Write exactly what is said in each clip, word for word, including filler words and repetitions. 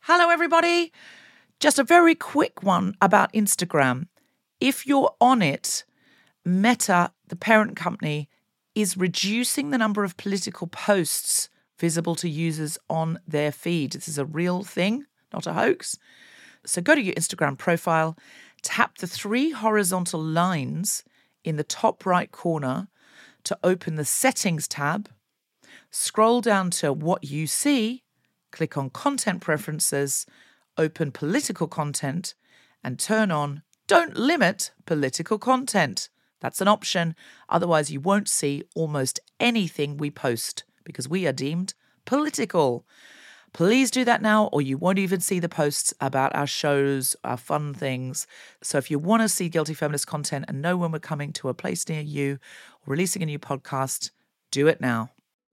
Hello, everybody. Just a very quick one about Instagram. If you're on it, Meta, the parent company, is reducing the number of political posts visible to users on their feed. This is a real thing, not a hoax. So go to your Instagram profile, tap the three horizontal lines in the top right corner to open the Settings tab, scroll down to What You See, click on Content Preferences, open Political Content, and turn on Don't Limit Political Content. That's an option. Otherwise, you won't see almost anything we post because we are deemed political. Please do that now, or you won't even see the posts about our shows, our fun things. So if you want to see Guilty Feminist content and know when we're coming to a place near you or releasing a new podcast, do it now.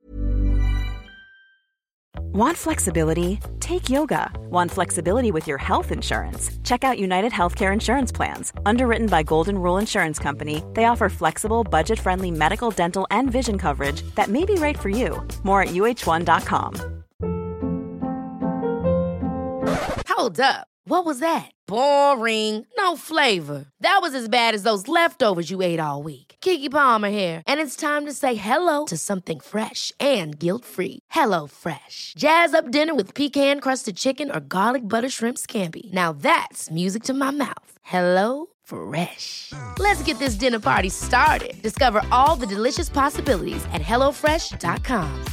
Want flexibility? Take yoga. Want flexibility with your health insurance? Check out United Healthcare Insurance Plans. Underwritten by Golden Rule Insurance Company, they offer flexible, budget-friendly medical, dental, and vision coverage that may be right for you. More at U H one dot com. Hold up. What was that? Boring. No flavor. That was as bad as those leftovers you ate all week. Keke Palmer here, and it's time to say hello to something fresh and guilt-free. Hello Fresh. Jazz up dinner with pecan-crusted chicken or garlic butter shrimp scampi. Now that's music to my mouth. Hello Fresh. Let's get this dinner party started. Discover all the delicious possibilities at hello fresh dot com.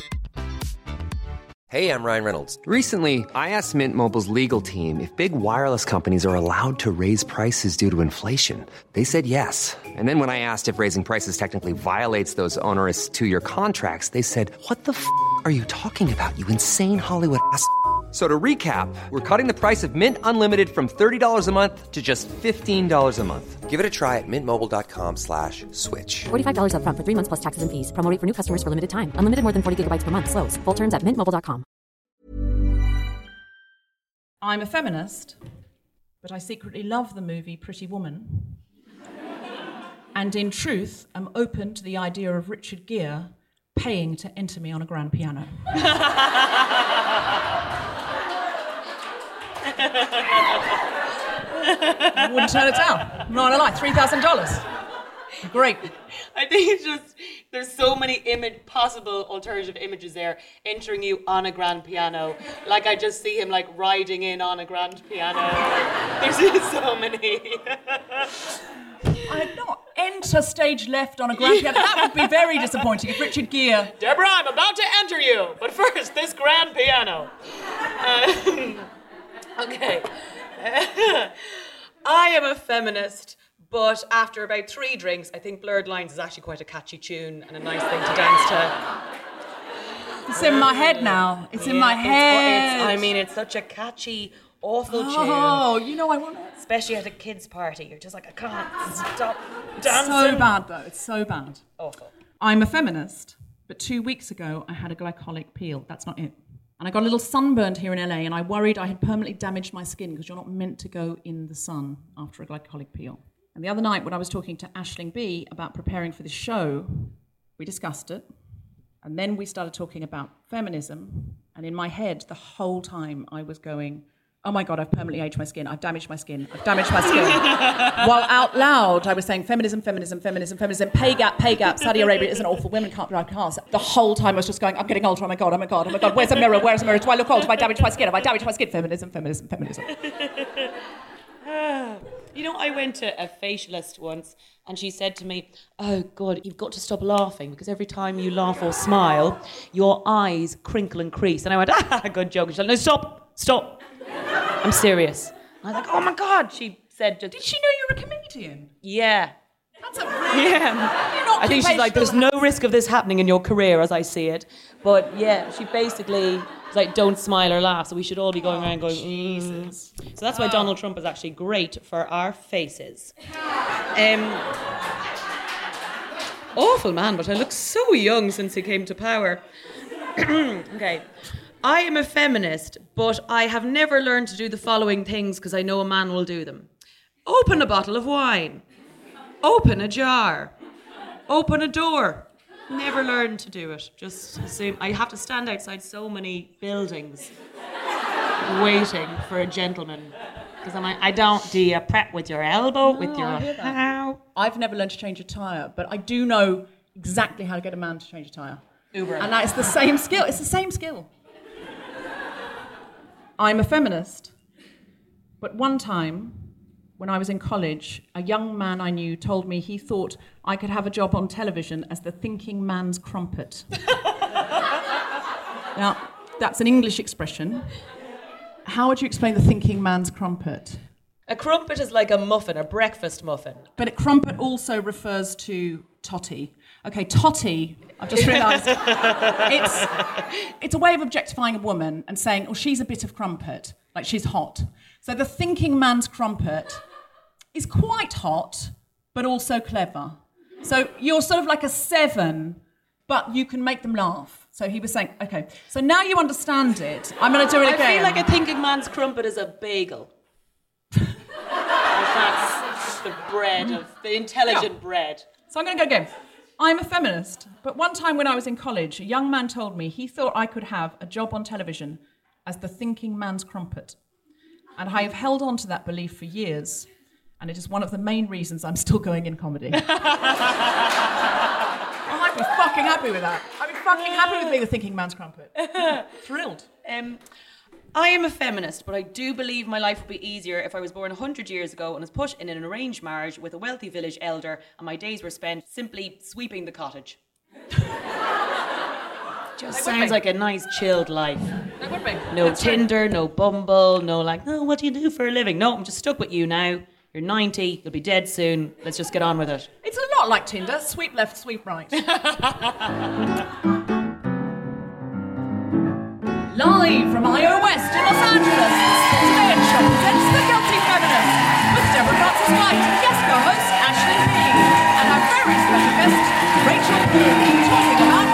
Hey, I'm Ryan Reynolds. Recently, I asked Mint Mobile's legal team if big wireless companies are allowed to raise prices due to inflation. They said yes. And then when I asked if raising prices technically violates those onerous two-year contracts, they said, what the f*** are you talking about, you insane Hollywood ass f- So to recap, we're cutting the price of Mint Unlimited from thirty dollars a month to just fifteen dollars a month. Give it a try at mintmobile.com slash switch. forty-five dollars up front for three months plus taxes and fees. Promo rate for new customers for limited time. Unlimited more than forty gigabytes per month. Slows full terms at mint mobile dot com. I'm a feminist, but I secretly love the movie Pretty Woman. And in truth, I'm open to the idea of Richard Gere paying to enter me on a grand piano. I wouldn't turn it down. Not a lie, three thousand dollars. Great. I think it's just, there's so many image, possible alternative images there, entering you on a grand piano. Like, I just see him, like, riding in on a grand piano. There's just so many. I'd not enter stage left on a grand piano. That would be very disappointing if Richard Gere... Deborah, I'm about to enter you, but first, this grand piano. Um, okay. I am a feminist, but after about three drinks, I think Blurred Lines is actually quite a catchy tune and a nice thing to dance to. It's in my head now. It's yeah, in my head. It's, it's, I mean, it's such a catchy, awful tune. Oh, you know I want it. Especially at a kid's party. You're just like, I can't stop dancing. So bad, though. It's so bad. Awful. I'm a feminist, but two weeks ago, I had a glycolic peel. That's not it. And I got a little sunburned here in L A, and I worried I had permanently damaged my skin because you're not meant to go in the sun after a glycolic peel. And the other night, when I was talking to Aisling Bea about preparing for this show, we discussed it. And then we started talking about feminism. And in my head, the whole time, I was going, oh my God, I've permanently aged my skin. I've damaged my skin. I've damaged my skin. While out loud, I was saying feminism, feminism, feminism, feminism, pay gap, pay gap. Saudi Arabia is an awful. Women can't drive cars. The whole time I was just going, I'm getting older. Oh my God, oh my God, oh my God. Where's the mirror? Where's the mirror? Do I look old? Have I damaged my skin? Have I damaged my skin? Feminism, feminism, feminism. You know, I went to a facialist once and she said to me, oh God, you've got to stop laughing because every time you laugh or smile, your eyes crinkle and crease. And I went, ah, good joke. She's like, no, stop, stop. I'm serious. I was like, oh my God. She said, did she know you were a comedian? Yeah. That's a really... Yeah. I think she's like, there's no risk of this happening in your career as I see it. But yeah, she basically was like, don't smile or laugh. So we should all be going around going, Jesus. Mm. So that's why oh. Donald Trump is actually great for our faces. Um, awful man, but I look so young since he came to power. Okay. I am a feminist, but I have never learned to do the following things because I know a man will do them. Open a bottle of wine. Open a jar. Open a door. Never learned to do it. Just assume I have to stand outside so many buildings waiting for a gentleman. Because I'm like, I don't, do you prep with your elbow, No, with your I hear that. how? I've never learned to change a tyre, but I do know exactly how to get a man to change a tyre. Uber. And that is the same skill. It's the same skill. I'm a feminist. But one time, when I was in college, a young man I knew told me he thought I could have a job on television as the thinking man's crumpet. Now, that's an English expression. How would you explain the thinking man's crumpet? A crumpet is like a muffin, a breakfast muffin. But a crumpet also refers to totty. Okay, totty, I've just realised, it's, it's a way of objectifying a woman and saying, oh, she's a bit of crumpet, like she's hot. So the thinking man's crumpet is quite hot, but also clever. So you're sort of like a seven, but you can make them laugh. So he was saying, okay, so now you understand it. I'm going to do it again. I feel like a thinking man's crumpet is a bagel. That's the bread of, the intelligent Yeah. bread. So I'm going to go again. I'm a feminist, but one time when I was in college, a young man told me he thought I could have a job on television as the thinking man's crumpet. And I have held on to that belief for years, and it is one of the main reasons I'm still going in comedy. I might be fucking happy with that. I'd be fucking happy with being the thinking man's crumpet. Thrilled. Um, I am a feminist, but I do believe my life would be easier if I was born one hundred years ago and was put in an arranged marriage with a wealthy village elder and my days were spent simply sweeping the cottage. Just sounds like a nice chilled life. That would be. No That's Tinder, right. no Bumble, no like, oh, what do you do for a living? No, I'm just stuck with you now. You're ninety, you'll be dead soon. Let's just get on with it. It's a lot like Tinder. Sweep left, sweep right. Live from I O West in Los Angeles, Today It Show presents The Guilty Feminist with Deborah Francis-White and guest co-host Ashley Bean and our very special guest Rachel Bean talking about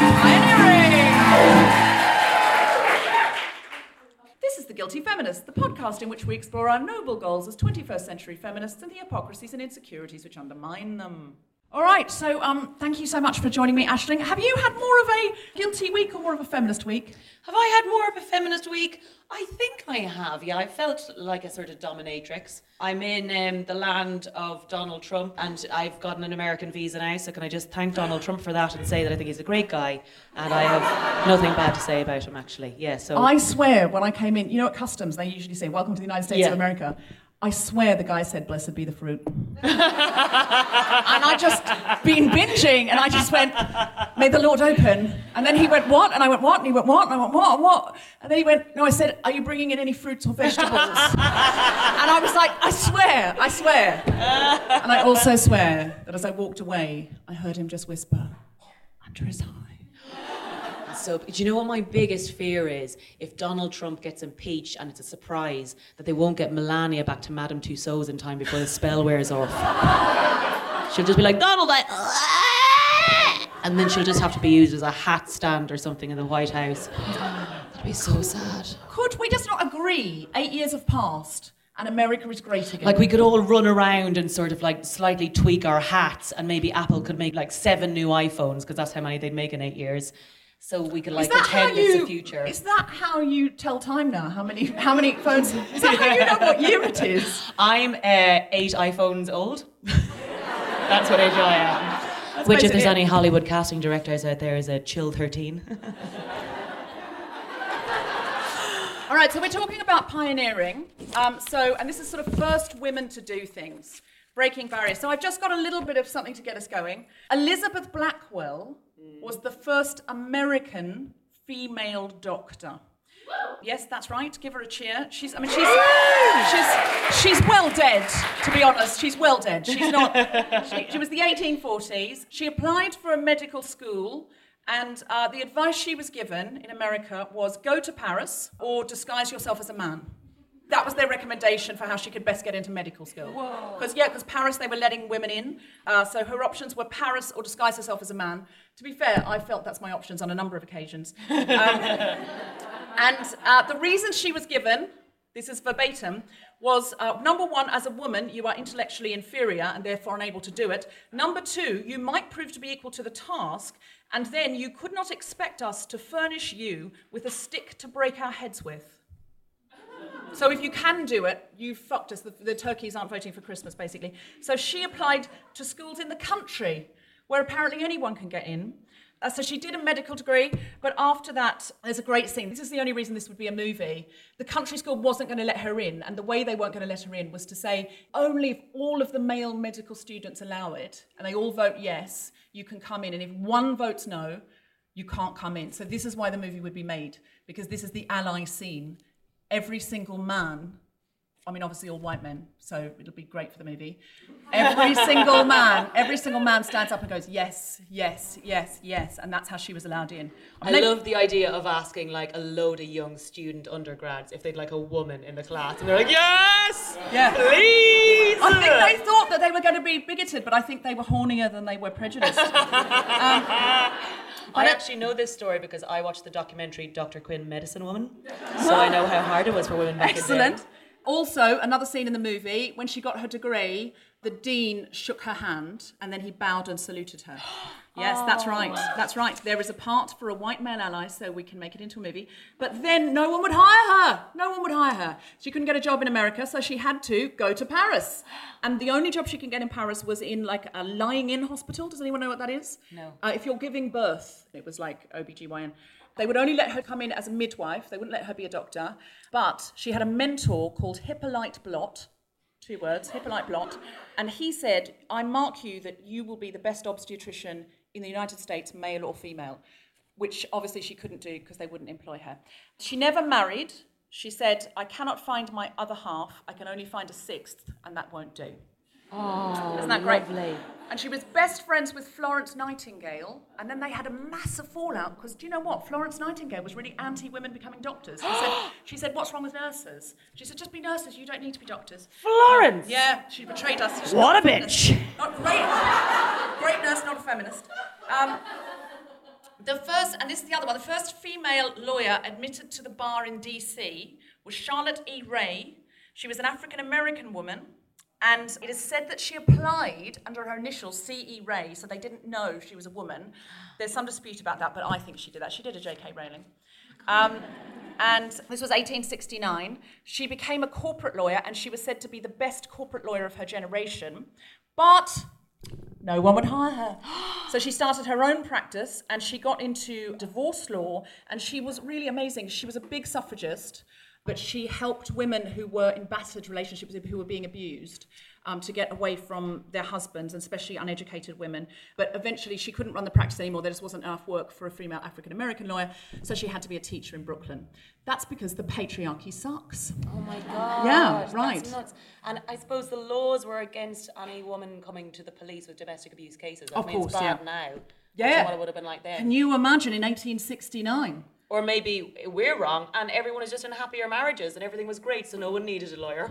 pioneering. This is The Guilty Feminist, the podcast in which we explore our noble goals as twenty-first century feminists and the hypocrisies and insecurities which undermine them. All right, so um, thank you so much for joining me, Aisling. Have you had more of a guilty week or more of a feminist week? Have I had more of a feminist week? I think I have, yeah. I felt like a sort of dominatrix. I'm in um, the land of Donald Trump and I've gotten an American visa now, so can I just thank Donald Trump for that and say that I think he's a great guy and I have nothing bad to say about him, actually. Yeah, so I swear, when I came in, you know at customs, they usually say, welcome to the United States Yeah. of America. I swear the guy said, blessed be the fruit. And I just been binging, and I just went, may the Lord open. And then he went, what? And I went, what? And he went, what? And I went, what? What? And then he went, no, I said, are you bringing in any fruits or vegetables? And I was like, I swear, I swear. And I also swear that as I walked away, I heard him just whisper, under his eye. So, do you know what my biggest fear is? If Donald Trump gets impeached and it's a surprise that they won't get Melania back to Madame Tussauds in time before the spell wears off. She'll just be like, Donald, I... And then she'll just have to be used as a hat stand or something in the White House. That'd be so sad. Could we just not agree? Eight years have passed and America is great again. Like we could all run around and sort of like slightly tweak our hats and maybe Apple could make like seven new iPhones because that's how many they'd make in eight years. So we could like pretend you, it's the future. Is that how you tell time now? How many how many phones? Is that how you know what year it is? I'm uh, eight iPhones old. That's what age I am. That's Which, if there's basically any Hollywood casting directors out there, is a chill thirteen. All right, so we're talking about pioneering. Um, so, and this is sort of first women to do things, breaking barriers. So I've just got a little bit of something to get us going. Elizabeth Blackwell was the first American female doctor. Yes, that's right. Give her a cheer. She's, I mean, she's, she's, she's well dead, to be honest. She's well dead. She's not, she, she was the eighteen forties. She applied for a medical school, and uh, the advice she was given in America was go to Paris or disguise yourself as a man. That was their recommendation for how she could best get into medical school. Because, yeah, because Paris, they were letting women in. Uh, so her options were Paris or disguise herself as a man. To be fair, I felt that's my options on a number of occasions. Um, and uh, the reason she was given, this is verbatim, was uh, number one, as a woman, you are intellectually inferior and therefore unable to do it. Number two, you might prove to be equal to the task, and then you could not expect us to furnish you with a stick to break our heads with. So if you can do it, you fucked us. The, the turkeys aren't voting for Christmas, basically. So she applied to schools in the country, where apparently anyone can get in. Uh, so she did a medical degree, but after that, there's a great scene. This is the only reason this would be a movie. The country school wasn't going to let her in, and the way they weren't going to let her in was to say, only if all of the male medical students allow it, and they all vote yes, you can come in, and if one votes no, you can't come in. So this is why the movie would be made, because this is the ally scene. Every single man, I mean, obviously all white men, so it'll be great for the movie. Every single man, every single man stands up and goes, yes, yes, yes, yes, and that's how she was allowed in. I And they- love the idea of asking like a load of young student undergrads if they'd like a woman in the class, and they're like, yes, Yeah. please. I think they thought that they were going to be bigoted, but I think they were hornier than they were prejudiced. um, I actually know this story because I watched the documentary Doctor Quinn, Medicine Woman, so I know how hard it was for women back in Excellent. then. Also, another scene in the movie, when she got her degree, the dean shook her hand and then he bowed and saluted her. Yes, that's right. That's right. There is a part for a white male ally, so we can make it into a movie. But then no one would hire her. No one would hire her. She couldn't get a job in America, so she had to go to Paris. And the only job she could get in Paris was in like a lying-in hospital. Does anyone know what that is? No. Uh, if you're giving birth, it was like O B G Y N. They would only let her come in as a midwife. They wouldn't let her be a doctor. But she had a mentor called Hippolyte Blot, two words, Hippolyte Blot, and he said, I mark you that you will be the best obstetrician in the United States, male or female, which obviously she couldn't do because they wouldn't employ her. She never married. She said, I cannot find my other half. I can only find a sixth, and that won't do. Oh, Isn't that great? lovely. And she was best friends with Florence Nightingale, and then they had a massive fallout because do you know what? Florence Nightingale was really anti-women becoming doctors. She said, she said, what's wrong with nurses? She said, just be nurses, you don't need to be doctors. Florence! Um, yeah, she betrayed us. She's What not a feminist. bitch. Not great. Great nurse, not a feminist. Um, the first, and this is the other one, the first female lawyer admitted to the bar in D C was Charlotte E. Ray. She was an African-American woman. And it is said that she applied under her initials, C E. Ray, so they didn't know she was a woman. There's some dispute about that, but I think she did that. She did a J K. Rowling. Um, and this was eighteen sixty-nine. She became a corporate lawyer, and she was said to be the best corporate lawyer of her generation. But no one would hire her. So she started her own practice, and she got into divorce law, and she was really amazing. She was a big suffragist, but she helped women who were in battered relationships, who were being abused, um, to get away from their husbands, and especially uneducated women. But eventually she couldn't run the practice anymore. There just wasn't enough work for a female African-American lawyer, so she had to be a teacher in Brooklyn. That's because the patriarchy sucks. Oh my God. Yeah, right. That's nuts. And I suppose the laws were against any woman coming to the police with domestic abuse cases. I Of mean, course, it's bad yeah. now. Yeah. That's what it would have been like then. Can you imagine in eighteen sixty-nine? Or maybe we're wrong and everyone was just in happier marriages and everything was great, so no one needed a lawyer.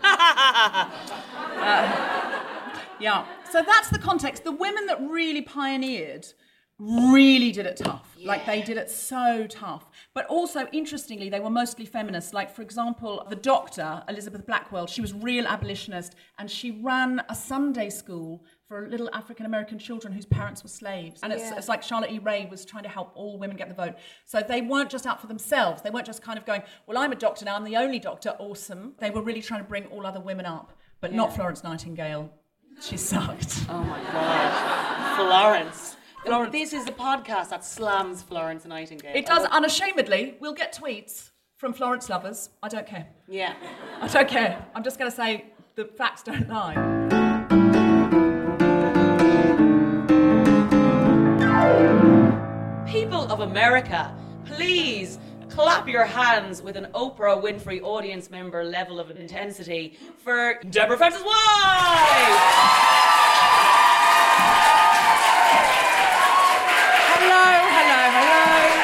Yeah. So that's the context. The women that really pioneered really did it tough. Yeah. Like they did it so tough. But also, interestingly, they were mostly feminists. Like, for example, the doctor, Elizabeth Blackwell, she was real abolitionist, and she ran a Sunday school for little African-American children whose parents were slaves. And it's, yeah. it's like Charlotte E. Ray was trying to help all women get the vote. So they weren't just out for themselves. They weren't just kind of going, well, I'm a doctor now, I'm the only doctor, awesome. They were really trying to bring all other women up, but yeah. not Florence Nightingale. She sucked. Oh my God. Florence. Florence. This is a podcast that slams Florence Nightingale. It does unashamedly. We'll get tweets from Florence lovers. I don't care. Yeah. I don't care. I'm just going to say the facts don't lie. People of America, please clap your hands with an Oprah Winfrey audience member level of intensity for Deborah Frances White! Hello, hello, hello.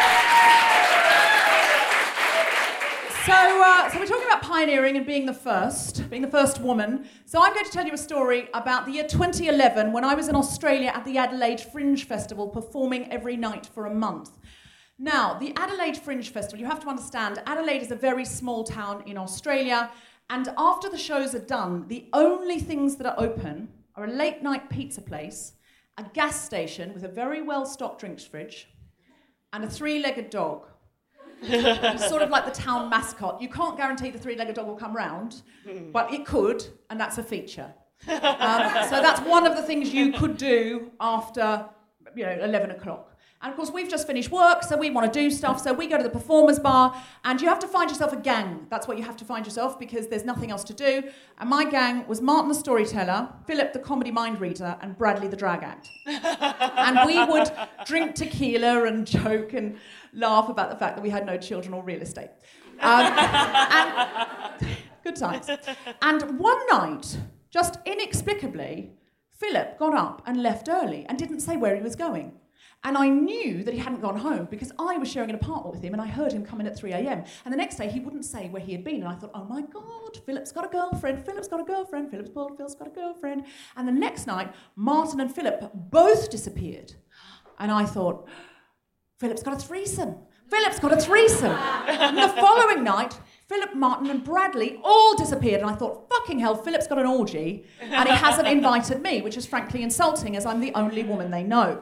So, uh, so we're talking about pioneering and being the first, being the first woman. So I'm going to tell you a story about the year twenty eleven when I was in Australia at the Adelaide Fringe Festival performing every night for a month. Now, the Adelaide Fringe Festival, you have to understand, Adelaide is a very small town in Australia, and after the shows are done, the only things that are open are a late night pizza place, a gas station with a very well-stocked drinks fridge, and a three-legged dog. He's sort of like the town mascot. You can't guarantee the three-legged dog will come round, but it could, and that's a feature. Um, so that's one of the things you could do after, you know, eleven o'clock. And of course, we've just finished work, so we want to do stuff. So we go to the performers bar, and you have to find yourself a gang. That's what you have to find yourself, because there's nothing else to do. And my gang was Martin the storyteller, Philip the comedy mind reader, and Bradley the drag act. And we would drink tequila and joke and laugh about the fact that we had no children or real estate. Um, and good times. And one night, just inexplicably, Philip got up and left early and didn't say where he was going. And I knew that he hadn't gone home because I was sharing an apartment with him and I heard him come in at three a.m. And the next day he wouldn't say where he had been. And I thought, oh my God, Philip's got a girlfriend, Philip's got a girlfriend, Philip's bored, Philip's got a girlfriend. And the next night, Martin and Philip both disappeared. And I thought, Philip's got a threesome. Philip's got a threesome. And the following night, Philip, Martin and Bradley all disappeared. And I thought, fucking hell, Philip's got an orgy and he hasn't invited me, which is frankly insulting as I'm the only woman they know.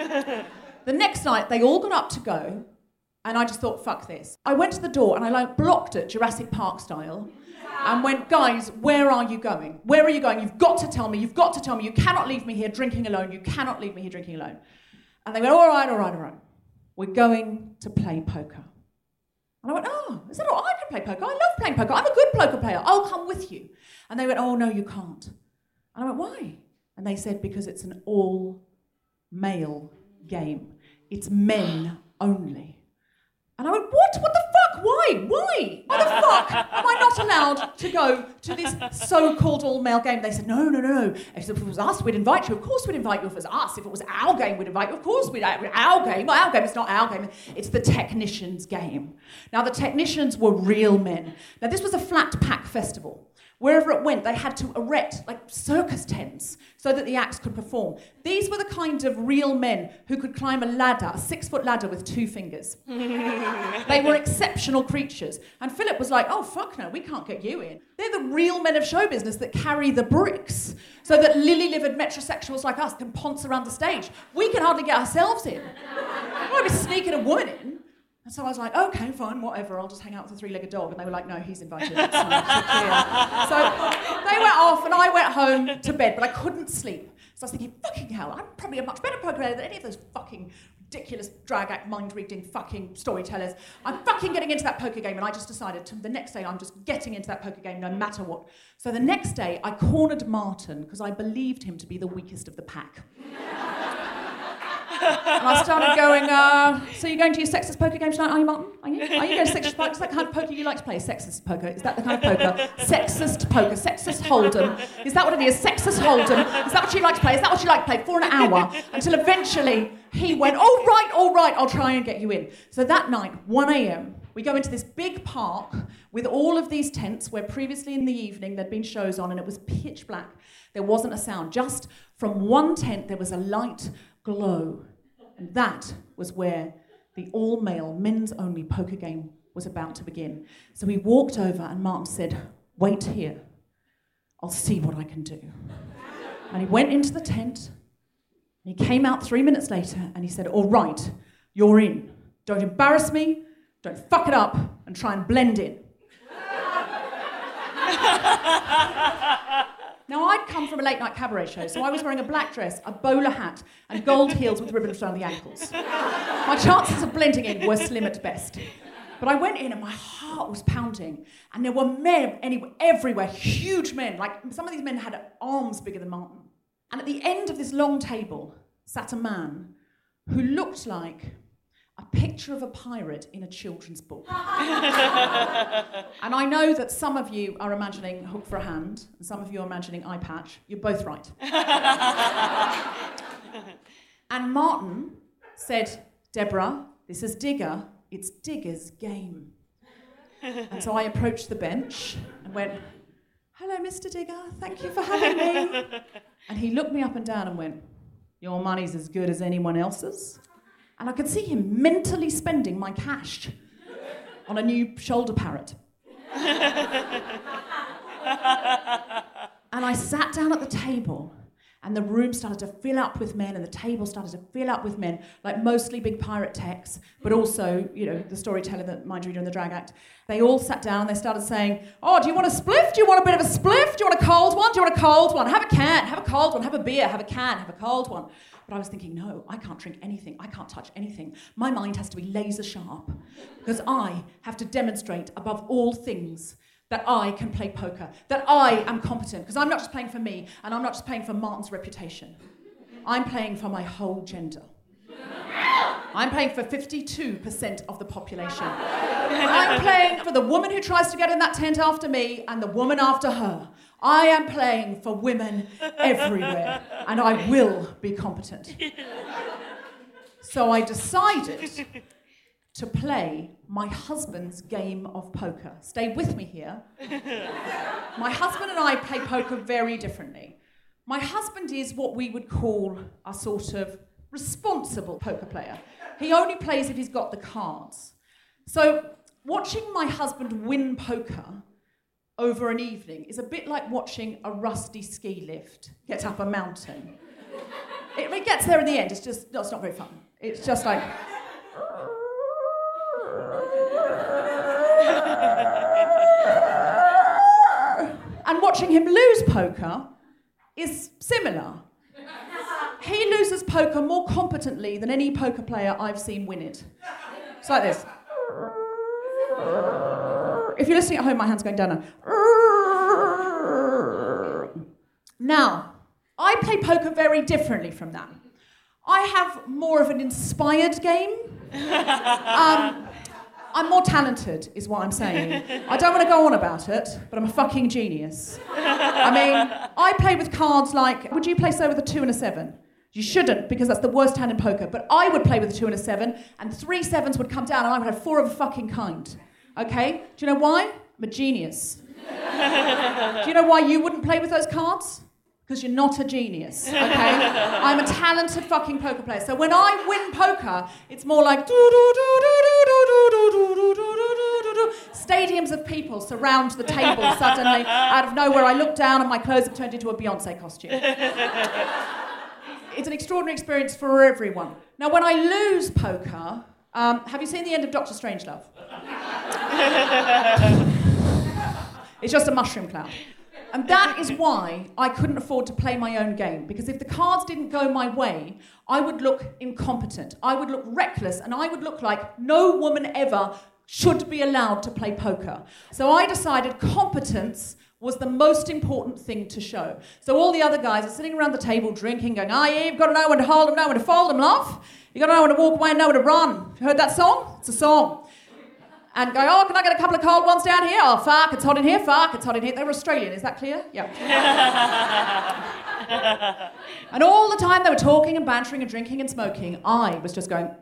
The next night, they all got up to go, and I just thought, fuck this. I went to the door, and I like blocked it, Jurassic Park style, and went, guys, where are you going? Where are you going? You've got to tell me. You've got to tell me. You cannot leave me here drinking alone. You cannot leave me here drinking alone. And they went, all right, all right, all right. We're going to play poker. And I went, oh, is that all right? I can play poker. I love playing poker. I'm a good poker player. I'll come with you. And they went, oh, no, you can't. And I went, why? And they said, because it's an all male game. It's men only. And I went, what? What the fuck? Why? Why? Why the fuck am I not allowed to go to this so-called all-male game? They said, no, no, no, no. If it was us, we'd invite you. Of course we'd invite you if it was us. If it was our game, we'd invite you. Of course we'd. Our game. Our game. It's not our game. It's the technicians' game. Now, the technicians were real men. Now, this was a flat pack festival. Wherever it went, they had to erect, like, circus tents so that the acts could perform. These were the kind of real men who could climb a ladder, a six-foot ladder with two fingers. They were exceptional creatures. And Philip was like, oh, fuck no, we can't get you in. They're the real men of show business that carry the bricks so that lily-livered metrosexuals like us can ponce around the stage. We can hardly get ourselves in. Why are we sneaking a woman in? And so I was like, okay, fine, whatever, I'll just hang out with a three-legged dog. And they were like, no, he's invited. It's not, so they went off and I went home to bed, but I couldn't sleep. So I was thinking, fucking hell, I'm probably a much better poker player than any of those fucking ridiculous drag act, mind-reading fucking storytellers. I'm fucking getting into that poker game. And I just decided to, the next day I'm just getting into that poker game no matter what. So the next day I cornered Martin because I believed him to be the weakest of the pack. And I started going, uh, so you're going to your sexist poker game tonight, are you, Martin? Are you? Are you going to sexist poker? Is that the kind of poker you like to play? Sexist poker? Is that the kind of poker? Sexist poker. Sexist Hold'em. Is that what it is? Sexist Hold'em. Is that what you like to play? Is that what you like to play? For an hour. Until eventually he went, all right, all right, I'll try and get you in. So that night, one a.m, we go into this big park with all of these tents where previously in the evening there'd been shows on and it was pitch black. There wasn't a sound. Just from one tent there was a light glow. And that was where the all-male, men's-only poker game was about to begin. So we walked over and Martin said, wait here. I'll see what I can do. And he went into the tent, and he came out three minutes later, and he said, all right, you're in. Don't embarrass me, don't fuck it up, and try and blend in. Now, I'd come from a late-night cabaret show, so I was wearing a black dress, a bowler hat, and gold heels with ribbons around the ankles. My chances of blending in were slim at best. But I went in and my heart was pounding, and there were men anywhere, everywhere, huge men. Like, some of these men had arms bigger than Martin. And at the end of this long table sat a man who looked like a picture of a pirate in a children's book. And I know that some of you are imagining Hook for a Hand, and some of you are imagining Eye Patch. You're both right. And Martin said, Deborah, this is Digger. It's Digger's game. And so I approached the bench and went, hello, Mister Digger, thank you for having me. And he looked me up and down and went, your money's as good as anyone else's. And I could see him mentally spending my cash on a new shoulder parrot. And I sat down at the table, And the room started to fill up with men, and the table started to fill up with men, like mostly big pirate techs, but also, you know, the storyteller, the mind reader, and the drag act. They all sat down and they started saying, oh, do you want a spliff? Do you want a bit of a spliff? Do you want a cold one? Do you want a cold one? Have a can, have a cold one, have a beer, have a can, have a cold one. But I was thinking, no, I can't drink anything. I can't touch anything. My mind has to be laser sharp because I have to demonstrate above all things that I can play poker, that I am competent, because I'm not just playing for me, and I'm not just playing for Martin's reputation. I'm playing for my whole gender. I'm playing for fifty-two percent of the population. I'm playing for the woman who tries to get in that tent after me and the woman after her. I am playing for women everywhere, and I will be competent. So I decided to play my husband's game of poker. Stay with me here. My husband and I play poker very differently. My husband is what we would call a sort of responsible poker player. He only plays if he's got the cards. So watching my husband win poker over an evening is a bit like watching a rusty ski lift get up a mountain. It, it gets there in the end, it's just, no, it's not very fun. It's just like... And watching him lose poker is similar. He loses poker more competently than any poker player I've seen win it. It's like this. If you're listening at home, my hand's going down now. Now, I play poker very differently from that. I have more of an inspired game. Um, I'm more talented, is what I'm saying. I don't want to go on about it, but I'm a fucking genius. I mean, I play with cards like, would you play so with a two and a seven? You shouldn't, because that's the worst hand in poker. But I would play with a two and a seven, and three sevens would come down, and I would have four of a fucking kind. Okay? Do you know why? I'm a genius. Do you know why you wouldn't play with those cards? Because you're not a genius, okay? I'm a talented fucking poker player. So when I win poker, it's more like do do do do do do do do do do do do. Stadiums of people surround the table suddenly. Out of nowhere, I look down and my clothes have turned into a Beyonce costume. It's an extraordinary experience for everyone. Now, when I lose poker, um, have you seen the end of Doctor Strangelove? It's just a mushroom cloud. And that is why I couldn't afford to play my own game, because if the cards didn't go my way, I would look incompetent, I would look reckless, and I would look like no woman ever should be allowed to play poker. So I decided competence was the most important thing to show. So all the other guys are sitting around the table drinking, going, ah, yeah, you've got to know when to hold them, know when to fold them, love. You've got to know when to walk away and know when to run. You heard that song? It's a song. And go, oh, can I get a couple of cold ones down here? Oh, fuck, it's hot in here, fuck, it's hot in here. They were Australian, is that clear? Yeah. And all the time they were talking and bantering and drinking and smoking, I was just going,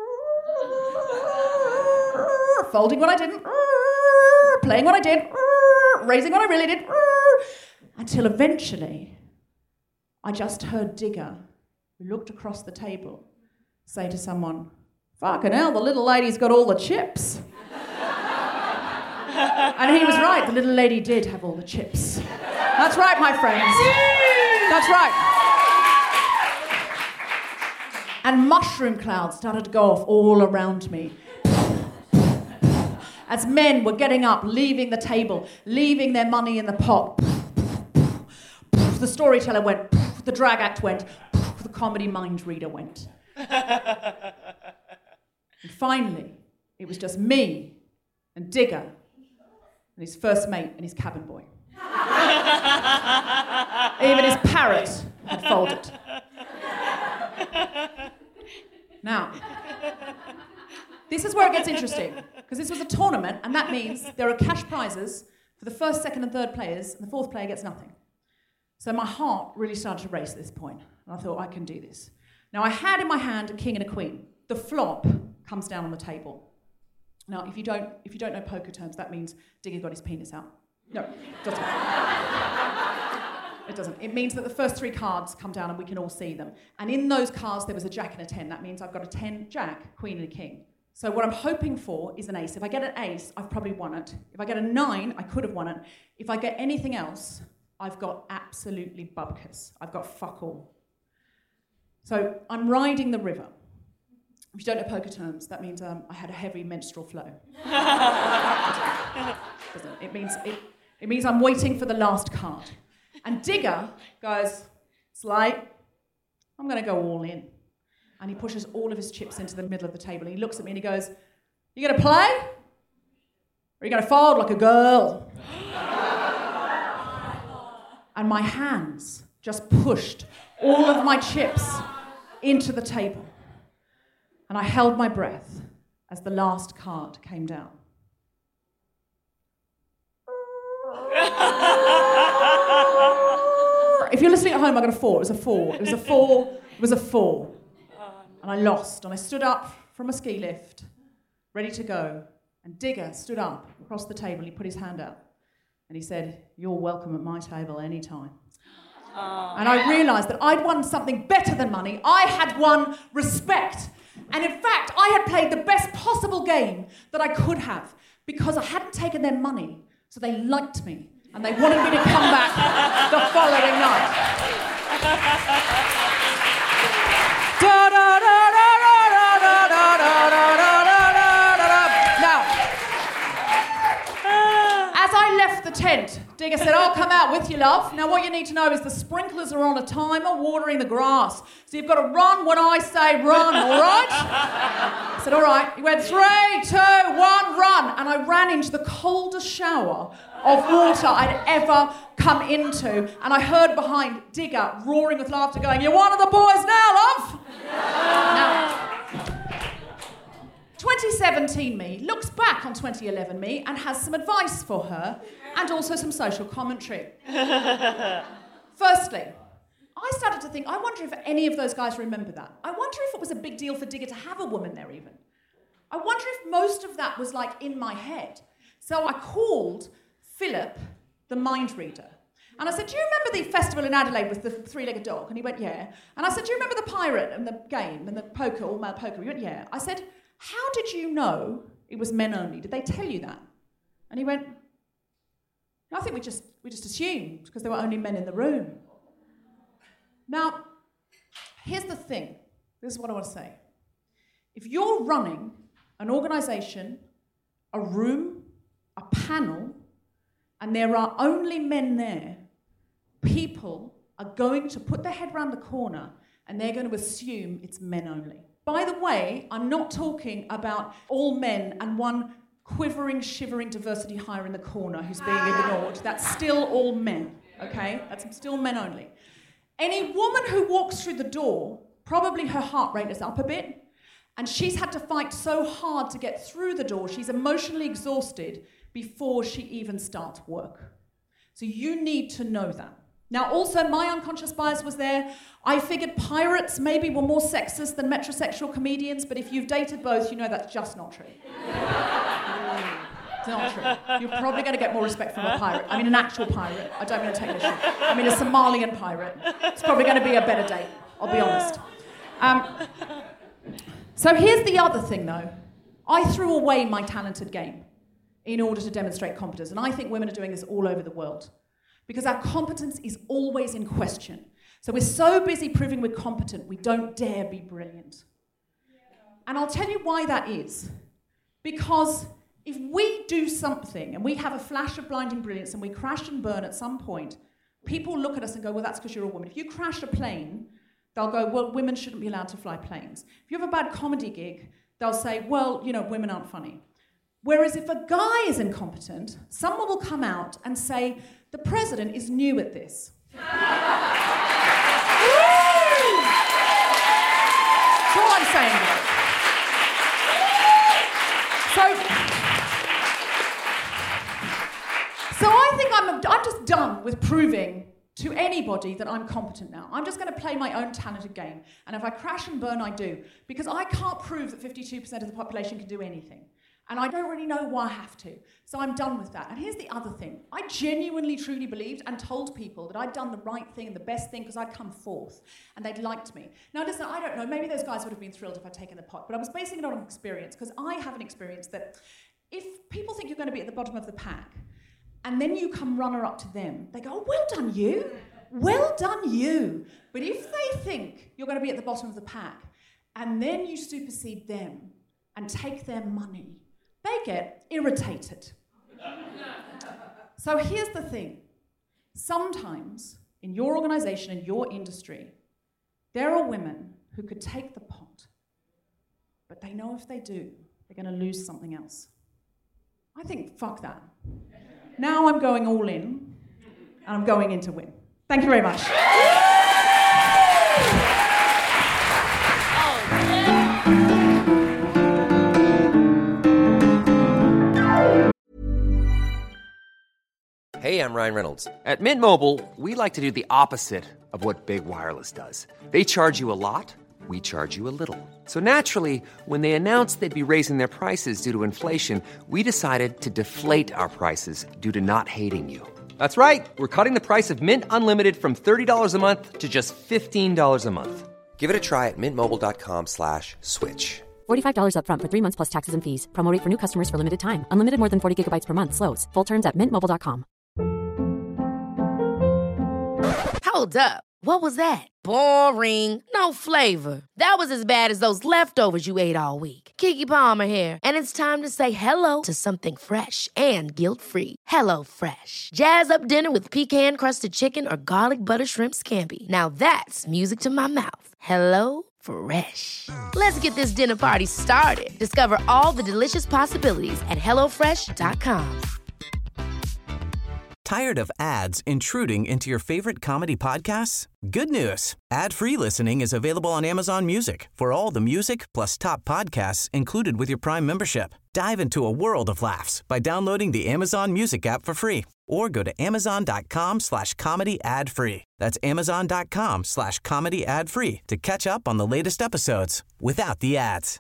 folding what I didn't, playing what I did, raising what I really did, until eventually I just heard Digger, who looked across the table, say to someone, fucking hell, the little lady's got all the chips. And he was right, the little lady did have all the chips. That's right, my friends. That's right. And mushroom clouds started to go off all around me. As men were getting up, leaving the table, leaving their money in the pot. The storyteller went, the drag act went, the comedy mind reader went. And finally, it was just me and Digger and his first mate and his cabin boy. Even his parrot had folded. Now, this is where it gets interesting, because this was a tournament, and that means there are cash prizes for the first, second, and third players, and the fourth player gets nothing. So my heart really started to race at this point, and I thought, I can do this. Now, I had in my hand a king and a queen. The flop comes down on the table. Now, if you don't, if you don't know poker terms, that means Digger got his penis out. No, it doesn't. It doesn't. It means that the first three cards come down and we can all see them. And in those cards, there was a jack and a ten. That means I've got a ten, jack, queen, and a king. So what I'm hoping for is an ace. If I get an ace, I've probably won it. If I get a nine, I could have won it. If I get anything else, I've got absolutely bubkus. I've got fuck all. So I'm riding the river. If you don't know poker terms, that means um, I had a heavy menstrual flow. Doesn't it? It means it, it means I'm waiting for the last card. And Digger goes, it's late. I'm going to go all in. And he pushes all of his chips into the middle of the table. And he looks at me and he goes, you going to play? Or are you going to fold like a girl? And my hands just pushed all of my chips into the table. And I held my breath as the last card came down. If you're listening at home, I got a four. It was a four. It was a four. It was a four. And I lost. And I stood up from a ski lift, ready to go. And Digger stood up across the table. He put his hand out. And he said, you're welcome at my table anytime. Oh. And I realised that I'd won something better than money. I had won respect. And in fact, I had played the best possible game that I could have because I hadn't taken their money. So they liked me. And they wanted me to come back the following night. Now, as I left the tent, Digger said, I'll come out with you, love. Now, what you need to know is the sprinklers are on a timer watering the grass. So you've got to run when I say run, all right? I said, all right. He went, three, two, one, run. And I ran into the coldest shower of water I'd ever come into. And I heard behind Digger roaring with laughter going, you're one of the boys now, love. Now, twenty seventeen me looks back on twenty eleven me and has some advice for her and also some social commentary. Firstly, I started to think, I wonder if any of those guys remember that. I wonder if it was a big deal for Digger to have a woman there even. I wonder if most of that was like in my head. So I called Philip, the mind reader. And I said, do you remember the festival in Adelaide with the three-legged dog? And he went, yeah. And I said, do you remember the pirate and the game and the poker, all-male poker? He went, yeah. I said, how did you know it was men only? Did they tell you that? And he went, I think we just we just assumed because there were only men in the room. Now, here's the thing. This is what I want to say. If you're running an organisation, a room, a panel, and there are only men there, people are going to put their head around the corner and they're going to assume it's men only. By the way, I'm not talking about all men and one quivering, shivering diversity hire in the corner who's being ignored. That's still all men, okay? That's still men only. Any woman who walks through the door, probably her heart rate is up a bit, and she's had to fight so hard to get through the door, she's emotionally exhausted before she even starts work. So you need to know that. Now, also, my unconscious bias was there. I figured pirates maybe were more sexist than metrosexual comedians, but if you've dated both, you know that's just not true. It's not true. You're probably going to get more respect from a pirate. I mean, an actual pirate. I don't mean a technician. I mean, a Somalian pirate. It's probably going to be a better date, I'll be honest. Um, so here's the other thing, though. I threw away my talented game in order to demonstrate competence, and I think women are doing this all over the world. Because our competence is always in question. So we're so busy proving we're competent, we don't dare be brilliant. And I'll tell you why that is. Because if we do something and we have a flash of blinding brilliance and we crash and burn at some point, people look at us and go, well, that's because you're a woman. If you crash a plane, they'll go, well, women shouldn't be allowed to fly planes. If you have a bad comedy gig, they'll say, well, you know, women aren't funny. Whereas if a guy is incompetent, someone will come out and say, the president is new at this. That's all I'm saying. So, so I think I'm, I'm just done with proving to anybody that I'm competent now. I'm just going to play my own talented game. And if I crash and burn, I do. Because I can't prove that fifty-two percent of the population can do anything. And I don't really know why I have to. So I'm done with that. And here's the other thing. I genuinely, truly believed and told people that I'd done the right thing and the best thing because I'd come fourth and they'd liked me. Now listen, I don't know, maybe those guys would have been thrilled if I'd taken the pot, but I was basing it on an experience because I have an experience that if people think you're going to be at the bottom of the pack, and then you come runner-up to them, they go, oh, well done you, well done you. But if they think you're going to be at the bottom of the pack, and then you supersede them and take their money, they get irritated. So here's the thing. Sometimes in your organisation, in your industry, there are women who could take the pot, but they know if they do, they're going to lose something else. I think, fuck that. Now I'm going all in, and I'm going in to win. Thank you very much. Hey, I'm Ryan Reynolds. At Mint Mobile, we like to do the opposite of what Big Wireless does. They charge you a lot, we charge you a little. So naturally, when they announced they'd be raising their prices due to inflation, we decided to deflate our prices due to not hating you. That's right. We're cutting the price of Mint Unlimited from thirty dollars a month to just fifteen dollars a month. Give it a try at mintmobile.com slash switch. forty-five dollars up front for three months plus taxes and fees. Promo rate for new customers for limited time. Unlimited more than forty gigabytes per month. Slows full terms at mint mobile dot com. Hold up. What was that? Boring. No flavor. That was as bad as those leftovers you ate all week. Keke Palmer here, and it's time to say hello to something fresh and guilt-free. Hello Fresh. Jazz up dinner with pecan-crusted chicken or garlic butter shrimp scampi. Now that's music to my mouth. Hello Fresh. Let's get this dinner party started. Discover all the delicious possibilities at hello fresh dot com. Tired of ads intruding into your favorite comedy podcasts? Good news. Ad-free listening is available on Amazon Music for all the music plus top podcasts included with your Prime membership. Dive into a world of laughs by downloading the Amazon Music app for free or go to amazon.com slash comedy ad free. That's amazon.com slash comedy ad free to catch up on the latest episodes without the ads.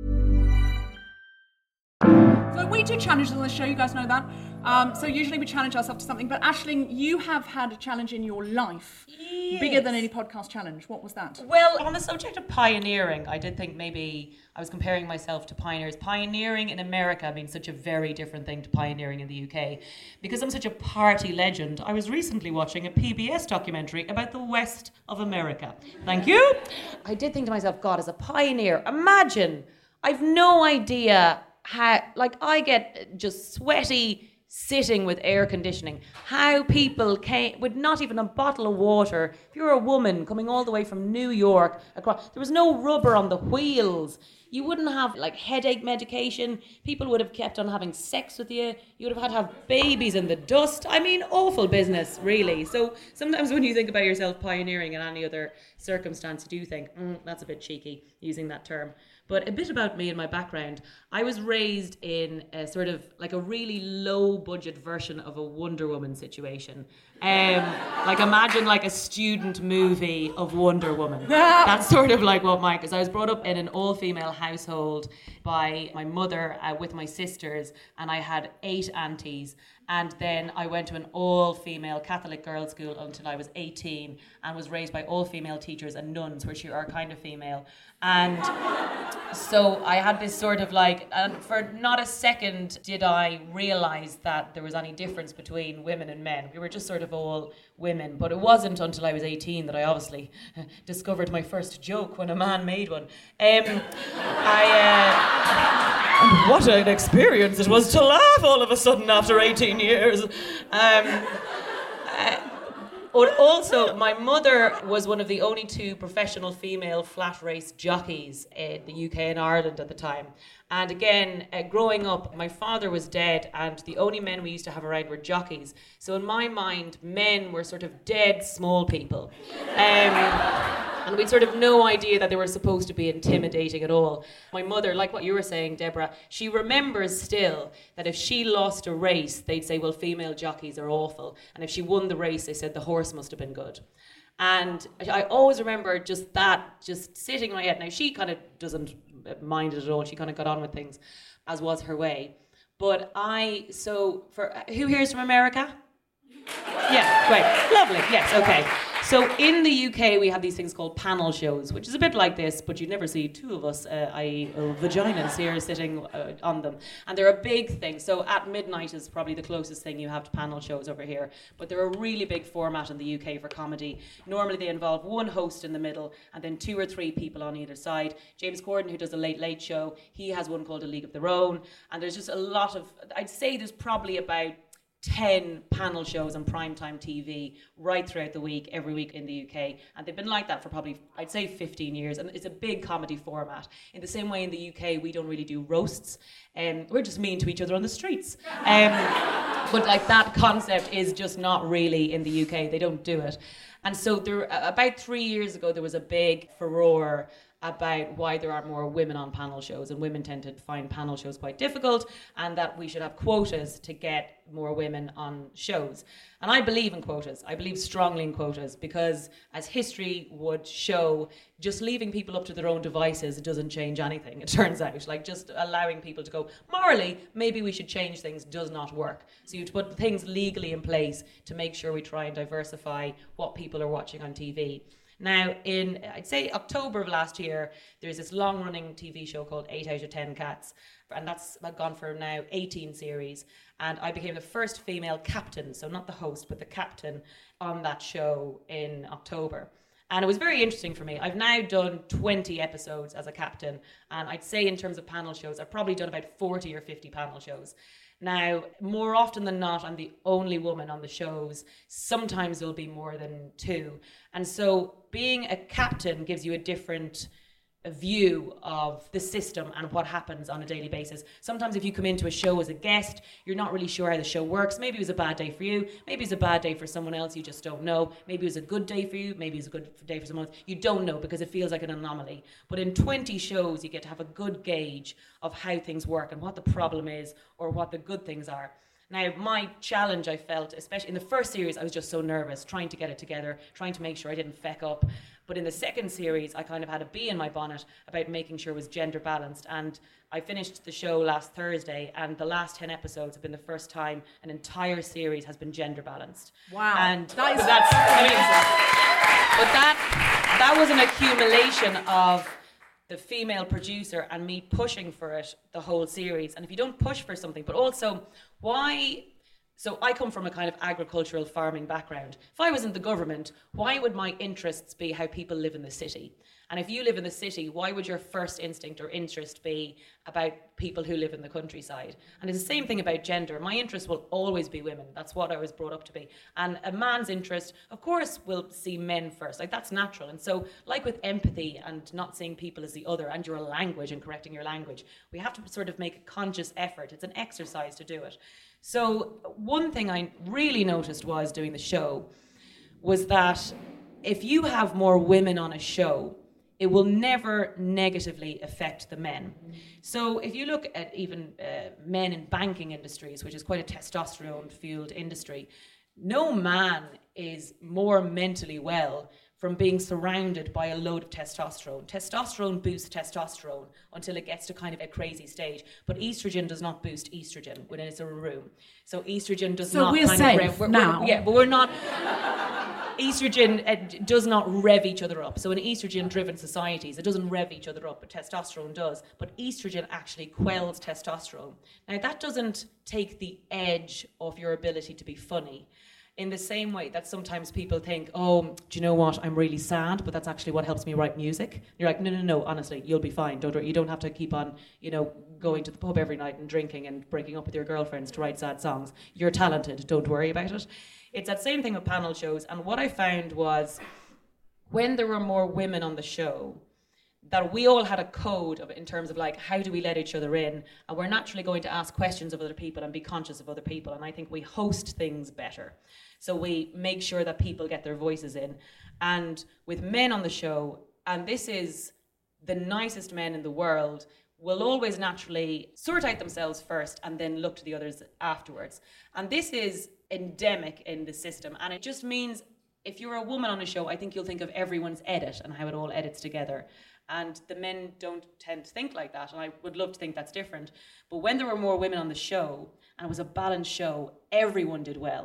So we do challenges on the show, you guys know that. Um, so usually we challenge ourselves to something, but Aisling, you have had a challenge in your life, yes. bigger than any podcast challenge. What was that? Well, on the subject of pioneering, I did think maybe I was comparing myself to pioneers. Pioneering in America means such a very different thing to pioneering in the U K. Because I'm such a party legend, I was recently watching a P B S documentary about the west of America. Thank you. I did think to myself, God, as a pioneer, imagine, I've no idea how, like, I get just sweaty sitting with air conditioning, how people came with not even a bottle of water. If you're a woman coming all the way from New York across, there was no rubber on the wheels. You wouldn't have like headache medication. People would have kept on having sex with you. You would have had to have babies in the dust. I mean, awful business, really. So sometimes when you think about yourself pioneering in any other circumstance, you do think, mm, that's a bit cheeky, using that term. But a bit about me and my background. I was raised in a sort of like a really low budget version of a Wonder Woman situation. Um, like imagine like a student movie of Wonder Woman. That's sort of like what my, because I was brought up in an all-female household by my mother uh, with my sisters, and I had eight aunties. And then I went to an all-female Catholic girls' school until I was eighteen and was raised by all-female teachers and nuns, which you are kind of female. And so I had this sort of like, and for not a second did I realise that there was any difference between women and men. We were just sort of all women. But it wasn't until I was eighteen that I obviously discovered my first joke when a man made one. Um, I... Uh, What an experience it was to laugh all of a sudden after eighteen years. Um, uh, but also, my mother was one of the only two professional female flat race jockeys in the U K and Ireland at the time. And again, uh, growing up, my father was dead, and the only men we used to have around were jockeys. So in my mind, men were sort of dead small people. Um, And we'd sort of no idea that they were supposed to be intimidating at all. My mother, like what you were saying, Deborah, she remembers still that if she lost a race, they'd say, well, female jockeys are awful. And if she won the race, they said the horse must have been good. And I always remember just that, just sitting in my head. Now, she kind of doesn't mind it at all. She kind of got on with things, as was her way. But I, so, for who here is from America? Yeah, great, lovely, yes, okay. So in the U K, we have these things called panel shows, which is a bit like this, but you'd never see two of us, uh, that is uh, vaginas here sitting uh, on them. And they're a big thing. So at midnight is probably the closest thing you have to panel shows over here. But they're a really big format in the U K for comedy. Normally they involve one host in the middle and then two or three people on either side. James Corden, who does a Late Late Show, he has one called A League of Their Own. And there's just a lot of, I'd say there's probably about ten panel shows on primetime T V right throughout the week, every week in the U K. And they've been like that for probably, I'd say, fifteen years. And it's a big comedy format. In the same way in the U K, we don't really do roasts. Um, we're just mean to each other on the streets. Um, but like that concept is just not really in the U K. They don't do it. And so there, about three years ago, there was a big furore about why there aren't more women on panel shows, and women tend to find panel shows quite difficult, and that we should have quotas to get more women on shows. And I believe in quotas. I believe strongly in quotas because, as history would show, just leaving people up to their own devices doesn't change anything, it turns out. Like, just allowing people to go, morally, maybe we should change things, does not work. So you have to put things legally in place to make sure we try and diversify what people are watching on T V. Now, in, I'd say, October of last year, there's this long-running T V show called eight out of ten Cats, and that's gone for now eighteen series, and I became the first female captain, so not the host, but the captain on that show in October. And it was very interesting for me. I've now done twenty episodes as a captain, and I'd say in terms of panel shows, I've probably done about forty or fifty panel shows. Now, more often than not, I'm the only woman on the shows. Sometimes there'll be more than two. And so being a captain gives you a different a view of the system and what happens on a daily basis. Sometimes if you come into a show as a guest, you're not really sure how the show works. Maybe it was a bad day for you. Maybe it's a bad day for someone else. You just don't know. Maybe it was a good day for you. Maybe it's a good day for someone else. You don't know because it feels like an anomaly. But in twenty shows, you get to have a good gauge of how things work and what the problem is or what the good things are. Now, my challenge, I felt, especially in the first series, I was just so nervous, trying to get it together, trying to make sure I didn't feck up. But in the second series, I kind of had a bee in my bonnet about making sure it was gender balanced. And I finished the show last Thursday, and the last ten episodes have been the first time an entire series has been gender balanced. Wow. And that is that's amazing. But that, that was an accumulation of the female producer and me pushing for it the whole series. And if you don't push for something, but also why... So I come from a kind of agricultural farming background. If I was in the government, why would my interests be how people live in the city? And if you live in the city, why would your first instinct or interest be about people who live in the countryside? And it's the same thing about gender. My interest will always be women. That's what I was brought up to be. And a man's interest, of course, will see men first. Like, that's natural. And so, like with empathy and not seeing people as the other and your language and correcting your language, we have to sort of make a conscious effort. It's an exercise to do it. So one thing I really noticed was doing the show was that if you have more women on a show, it will never negatively affect the men. So if you look at even uh, men in banking industries, which is quite a testosterone-fueled industry, no man is more mentally well from being surrounded by a load of testosterone. Testosterone boosts testosterone until it gets to kind of a crazy stage. But estrogen does not boost estrogen when it's in a room. So estrogen does so not we're kind safe of rev, we're, now. We're, yeah, but we're not... Estrogen uh, does not rev each other up. So in estrogen-driven societies, it doesn't rev each other up, but testosterone does. But estrogen actually quells testosterone. Now, that doesn't take the edge off your ability to be funny. In the same way that sometimes people think, oh, do you know what, I'm really sad, but that's actually what helps me write music. You're like, no, no, no, honestly, you'll be fine. Don't worry. You don't have to keep on, you know, going to the pub every night and drinking and breaking up with your girlfriends to write sad songs. You're talented. Don't worry about it. It's that same thing with panel shows. And what I found was when there were more women on the show, that we all had a code of, in terms of like, how do we let each other in? And we're naturally going to ask questions of other people and be conscious of other people. And I think we host things better. So we make sure that people get their voices in. And with men on the show, and this is the nicest men in the world, will always naturally sort out themselves first and then look to the others afterwards. And this is endemic in the system. And it just means if you're a woman on a show, I think you'll think of everyone's edit and how it all edits together. And the men don't tend to think like that, and I would love to think that's different. But when there were more women on the show, and it was a balanced show, everyone did well.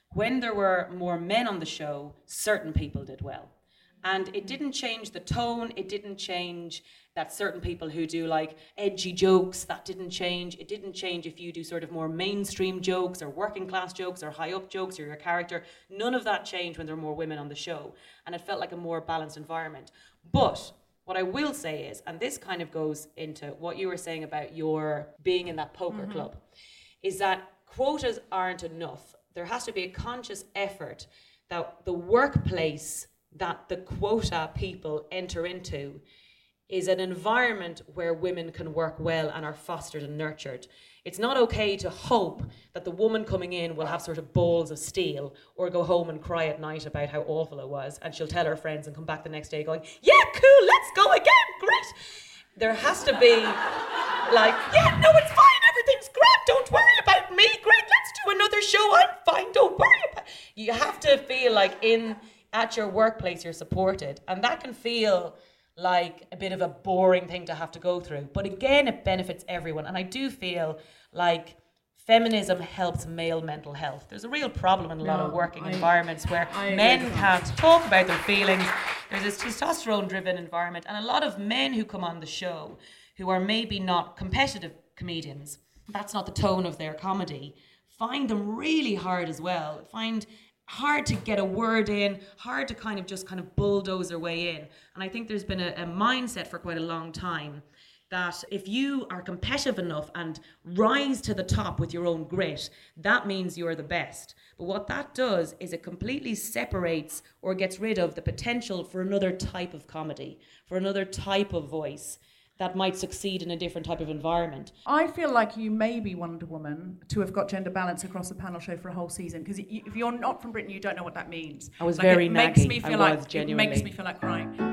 when there were more men on the show, certain people did well. And it didn't change the tone, it didn't change that certain people who do like edgy jokes, that didn't change. It didn't change if you do sort of more mainstream jokes or working class jokes or high up jokes or your character. None of that changed when there were more women on the show. And it felt like a more balanced environment. But what I will say is, and this kind of goes into what you were saying about your being in that poker mm-hmm. club, is that quotas aren't enough. There has to be a conscious effort that the workplace that the quota people enter into is an environment where women can work well and are fostered and nurtured. It's not okay to hope that the woman coming in will have sort of balls of steel or go home and cry at night about how awful it was, and she'll tell her friends and come back the next day going, yeah, cool, let's go again, great. There has to be like, yeah, no, it's fine, everything's great, don't worry about me, great, let's do another show, I'm fine, don't worry about it. You have to feel like in at your workplace you're supported, and that can feel like a bit of a boring thing to have to go through, but again it benefits everyone. And I do feel like feminism helps male mental health. There's a real problem in a lot no, of working I, environments where I men can't talk about their feelings. There's this testosterone driven environment, and a lot of men who come on the show who are maybe not competitive comedians, that's not the tone of their comedy, find them really hard as well, find hard to get a word in, hard to kind of just kind of bulldoze their way in. And I think there's been a, a mindset for quite a long time that if you are competitive enough and rise to the top with your own grit, that means you're the best. But what that does is it completely separates or gets rid of the potential for another type of comedy, for another type of voice that might succeed in a different type of environment. I feel like you may be Wonder Woman to have got gender balance across the panel show for a whole season, because if you're not from Britain, you don't know what that means. I was like very it naggy. Makes me feel I like, was genuinely. It makes me feel like crying.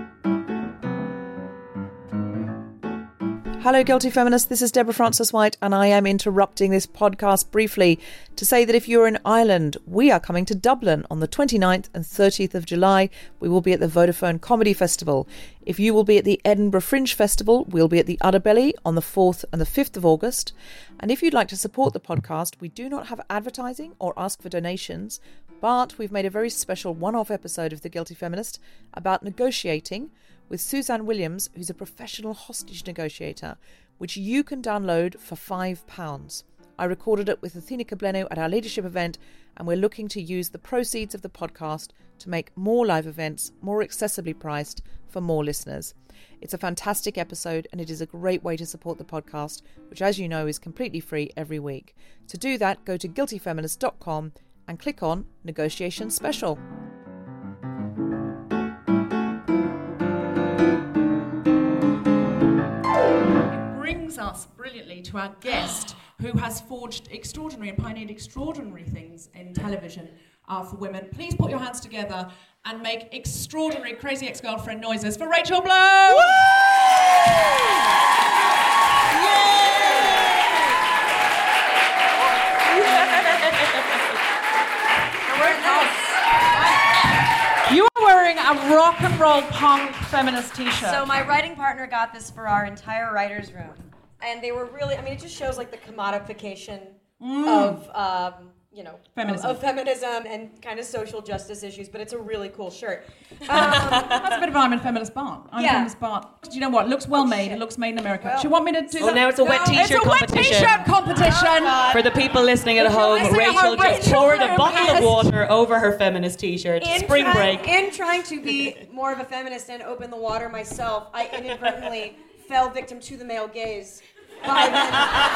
Hello, Guilty Feminists. This is Deborah Frances-White, and I am interrupting this podcast briefly to say that if you're in Ireland, we are coming to Dublin on the twenty-ninth and thirtieth of July. We will be at the Vodafone Comedy Festival. If you will be at the Edinburgh Fringe Festival, we'll be at the Udderbelly on the fourth and the fifth of August. And if you'd like to support the podcast, we do not have advertising or ask for donations, but we've made a very special one-off episode of The Guilty Feminist about negotiating with Suzanne Williams, who's a professional hostage negotiator, which you can download for five pounds. I recorded it with Athena Kableno at our leadership event, and we're looking to use the proceeds of the podcast to make more live events more accessibly priced for more listeners. It's a fantastic episode, and it is a great way to support the podcast, which, as you know, is completely free every week. To do that, go to guilty feminist dot com and click on Negotiation Special. Brings us brilliantly to our guest, who has forged extraordinary and pioneered extraordinary things in television uh, for women. Please put your hands together and make extraordinary Crazy Ex-Girlfriend noises for Rachel Blow! You are wearing a rock and roll punk feminist t-shirt. So my writing partner got this for our entire writer's room. And they were really, I mean, it just shows like the commodification mm. of, um, you know, feminism. Of, of feminism and kind of social justice issues, but it's a really cool shirt. Um, That's a bit of I'm a feminist Bart. I'm yeah. a feminist Bart. Do you know what? It looks well oh, made. Shit. It looks made in America. Well, do you want me to do oh, that? now it's a wet no, t-shirt it's competition. It's a wet t-shirt competition. Oh, for the people listening at home, listening Rachel at home, just Rachel poured a Bloom bottle has, of water over her feminist t-shirt. In Spring try, break. In trying to be more of a feminist and open the water myself, I inadvertently fell victim to the male gaze. By then.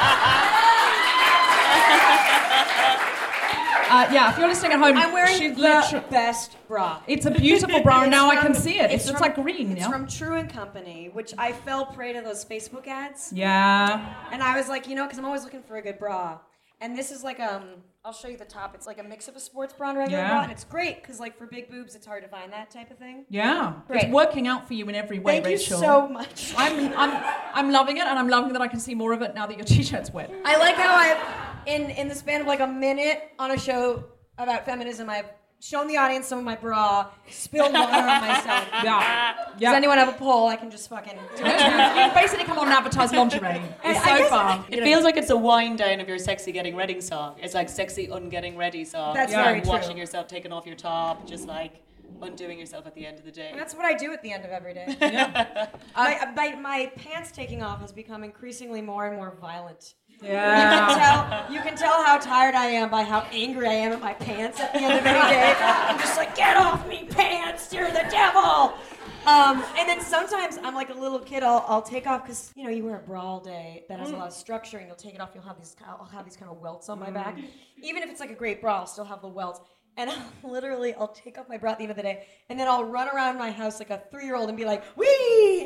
Uh, yeah, if you're listening at home, I'm wearing she's the literally, best bra. It's a beautiful bra, and now from, I can see it. It's, it's from, like green, It's yeah? from True and Company, which I fell prey to those Facebook ads. Yeah. And I was like, you know, because I'm always looking for a good bra. And this is like, um, I'll show you the top. It's like a mix of a sports bra and regular yeah. bra, and it's great, because like for big boobs, it's hard to find that type of thing. Yeah. Great. It's working out for you in every way, Thank Rachel. you so much. I'm, I'm, I'm loving it, and I'm loving that I can see more of it now that your t-shirt's wet. I like how I've, in, in the span of like a minute on a show about feminism, I've shown the audience some of my bra, spilled water on myself. Yeah. Does Yeah. anyone have a poll? I can just fucking do it. You basically come on and advertise lingerie. It's I so guess- fun. It feels like it's a wind down of your sexy getting ready song. It's like sexy ungetting ready song. That's You're very true. watching yourself taking off your top, just like undoing yourself at the end of the day. That's what I do at the end of every day. Yeah. my, my, my pants taking off has become increasingly more and more violent. Yeah. You can tell. You can tell how tired I am by how angry I am at my pants at the end of any day. I'm just like, get off me, pants! You're the devil. Um, and then sometimes I'm like a little kid. I'll, I'll take off because you know you wear a bra all day that has a lot of structure, and you'll take it off. You'll have these. I'll have these kind of welts on my back. Even if it's like a great bra, I'll still have the welts. And I'll literally, I'll take off my bra at the end of the day, and then I'll run around my house like a three-year-old and be like, wee, wee,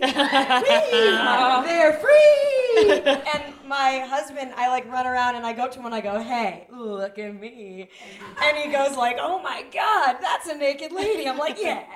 they're free. And my husband, I like run around and I go to him and I go, hey, look at me. And he goes like, oh my God, that's a naked lady. I'm like, yeah.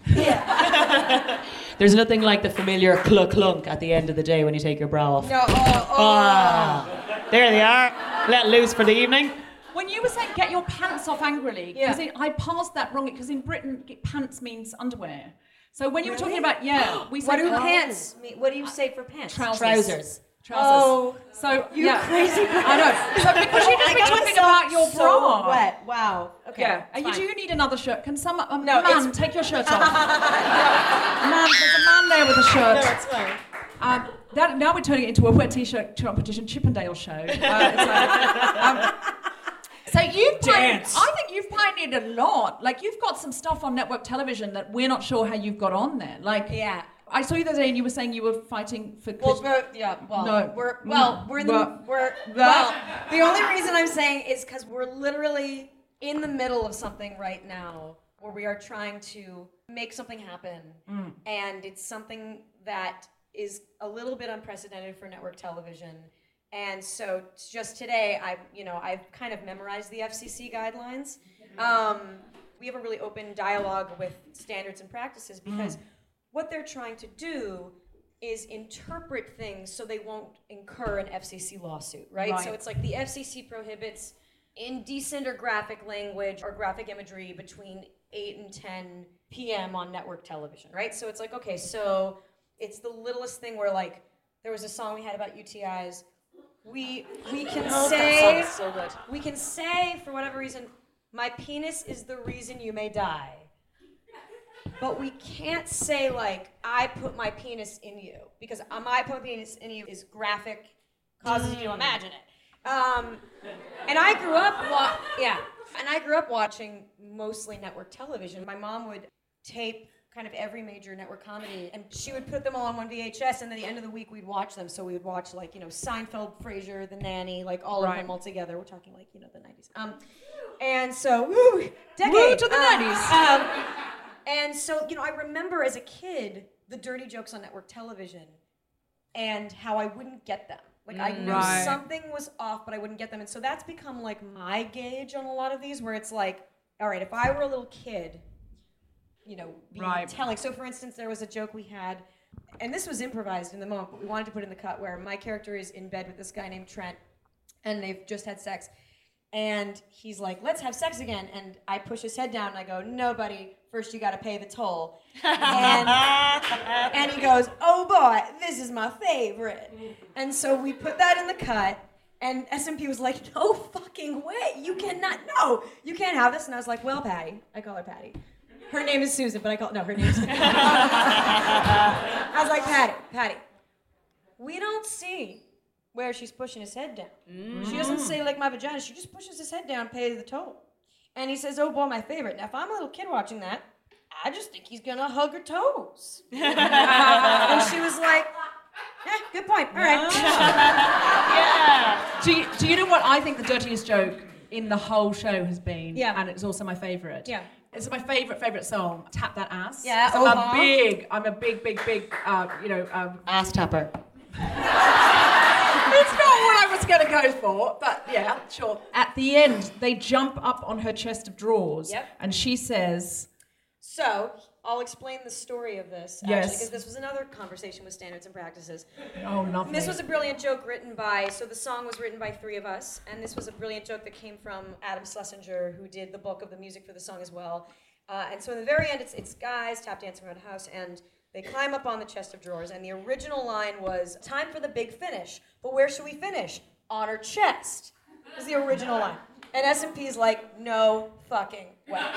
Yeah. There's nothing like the familiar cluck clunk at the end of the day when you take your bra off. No, oh, oh. Ah, there they are, let loose for the evening. When you were saying get your pants off angrily, because Yeah. I parsed that wrong, because in Britain pants means underwear. So when you were talking Really? about, yeah, we What say do pants mean? What do you say for pants? Trousers. Trousers. Trousers. Oh, so you yeah. crazy person. I know. So because you just I been got talking myself about your so bra. wet. Wow. Okay. Yeah. it's And you fine. do need another shirt. Can some um, No, man it's- take your shirt off? Man, there's a man there with a shirt. No, it's fine. Um, that, now we're turning it into a wet t-shirt competition Chippendale show. Uh, it's like, um, so you've pioneered, I think you've pioneered a lot. Like you've got some stuff on network television that we're not sure how you've got on there. Like Yeah. I saw you the other day and you were saying you were fighting for. Well, we're, yeah, well, No. we're well, we're the But- we're but- well. The only reason I'm saying is because we're literally in the middle of something right now where we are trying to make something happen, Mm. and it's something that is a little bit unprecedented for network television. And so just today, I you know I've kind of memorized the F C C guidelines. Um, we have a really open dialogue with standards and practices because. What they're trying to do is interpret things so they won't incur an F C C lawsuit, right? Right. So it's like the F C C prohibits indecent or graphic language or graphic imagery between eight and ten p.m. on network television, right? So it's like, okay, so it's the littlest thing where like there was a song we had about U T Is. We we can Oh, say that song is so good. we can say for whatever reason, my penis is the reason you may die. But we can't say like I put my penis in you because my put my penis in you is graphic, causes you to imagine it. Um, and I grew up, wa- yeah, and I grew up watching mostly network television. My mom would tape kind of every major network comedy, and she would put them all on one V H S, and at the end of the week we'd watch them. So we would watch like you know Seinfeld, Frasier, The Nanny, like all of Right. them all together. We're talking like you know the nineties. Um, and so woo, decade Woo to the um, nineties. Um, And so, you know, I remember as a kid the dirty jokes on network television and how I wouldn't get them. Like, I knew Right. something was off, but I wouldn't get them. And so that's become, like, my gauge on a lot of these, where it's like, all right, if I were a little kid, you know, be Right. telling. So, for instance, there was a joke we had, and this was improvised in the moment, but we wanted to put in the cut, where my character is in bed with this guy named Trent, and they've just had sex. And he's like, let's have sex again. And I push his head down and I go, no, buddy, first you got to pay the toll. and, and he goes, oh boy, this is my favorite. And so we put that in the cut. And S M P was like, no fucking way. You cannot, no, you can't have this. And I was like, well, Patty, I call her Patty. Her name is Susan, but I call, no, her name is Susan. I was like, Patty, Patty, we don't see where she's pushing his head down. Mm. She doesn't say, like, my vagina. She just pushes his head down, pay the toll. And he says, oh, boy, my favorite. Now, if I'm a little kid watching that, I just think he's going to hug her toes. And she was like, eh, good point. All right. Yeah. Do you, do you know what I think the dirtiest joke in the whole show has been? Yeah. And it's also my favourite. Yeah. It's my favourite, favourite song, Tap That Ass. Yeah, So I'm uh-huh. a big, I'm a big, big, big, uh, you know... Um, Ass tapper. It's not what I was going to go for, but yeah, sure. At the end, they jump up on her chest of drawers, Yep. and she says, So, I'll explain the story of this, Yes. actually, because this was another conversation with standards and practices. Oh, lovely. This was a brilliant joke written by, so the song was written by three of us, and this was a brilliant joke that came from Adam Schlesinger, who did the bulk of the music for the song as well. Uh, and so in the very end, it's, it's guys tap dancing around a house, and they climb up on the chest of drawers, and the original line was, time for the big finish, but where should we finish? On her chest, was the original line. And S and P's like, no fucking way. And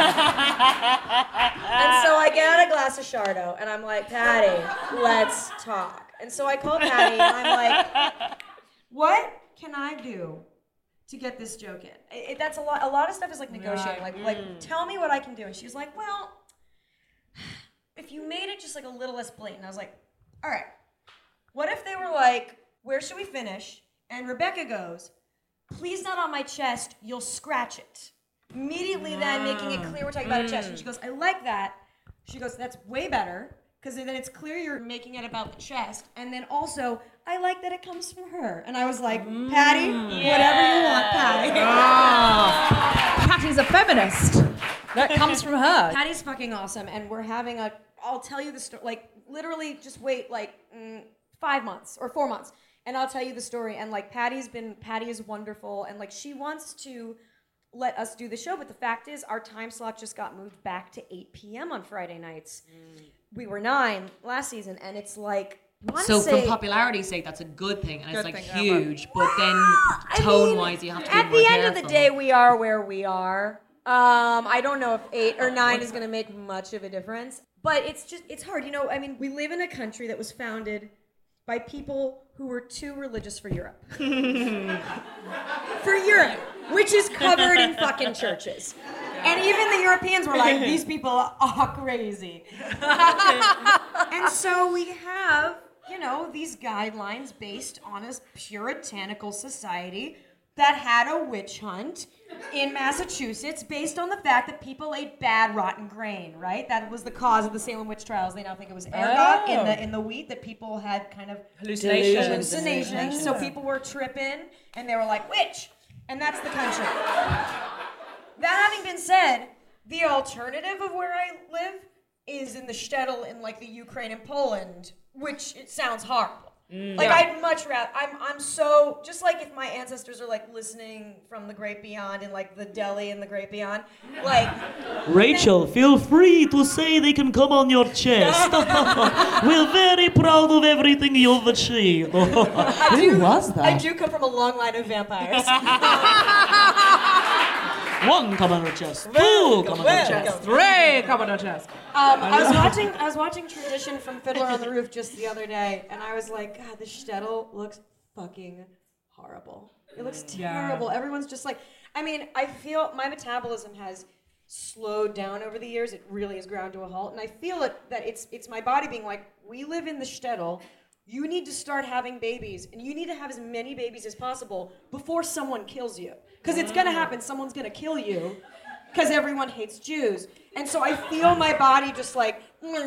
so I get out a glass of Chardo, and I'm like, Patty, let's talk. And so I call Patty, and I'm like, what can I do to get this joke in? It, it, that's a lot. A lot of stuff is like negotiating. Like, like, tell me what I can do. And she's like, well, if you made it just like a little less blatant. I was like, all right. What if they were like, where should we finish? And Rebecca goes, please not on my chest, you'll scratch it. Immediately then making it clear we're talking about a chest. And she goes, I like that. She goes, that's way better, because then it's clear you're making it about the chest. And then also, I like that it comes from her. And I was like, Patty, Yeah. whatever you want, Patty. Ah. Patty's a feminist. That comes from her. Patty's fucking awesome, and we're having a, I'll tell you the story, like, literally just wait, like, mm, five months or four months. And I'll tell you the story, and like Patty's been, Patty is wonderful, and like she wants to let us do the show, but the fact is our time slot just got moved back to eight p.m. on Friday nights. Mm. We were nine last season, and it's like, So say, for popularity's sake, that's a good thing, and Good it's like thing, huge, but then I tone-wise, mean, you have to be at more the end careful. of the day, we are where we are. Um, I don't know if eight or nine is going to make much of a difference, but it's just, it's hard. You know, I mean, we live in a country that was founded by people who were too religious for Europe. For Europe, which is covered in fucking churches. And even the Europeans were like, these people are crazy. And so we have, you know, these guidelines based on a puritanical society that had a witch hunt in Massachusetts based on the fact that people ate bad rotten grain, right? That was the cause of the Salem witch trials. They now think it was ergot Oh. in the in the wheat, that people had kind of Hallucinations. hallucinations. So people were tripping and they were like, witch! And that's the country. That having been said, the alternative of where I live is in the shtetl in like the Ukraine and Poland, which it sounds horrible. Mm. Like Yeah. I'd much rather, I'm I'm so, just like if my ancestors are like listening from the great beyond in like the Delhi and the great beyond, like Rachel, feel free to say they can come on your chest. We're very proud of everything you've achieved. Who was that? I do come from a long line of vampires. One come on your chest. Two come on your chest. Three come on your chest. Um, I was watching I was watching Tradition from Fiddler on the Roof just the other day, and I was like, God, this shtetl looks fucking horrible. It looks Yeah. terrible. Everyone's just like, I mean, I feel my metabolism has slowed down over the years. It really has ground to a halt, and I feel it that it's it's my body being like, we live in the shtetl. You need to start having babies, and you need to have as many babies as possible before someone kills you. Because it's going to happen. Someone's going to kill you because everyone hates Jews. And so I feel my body just like,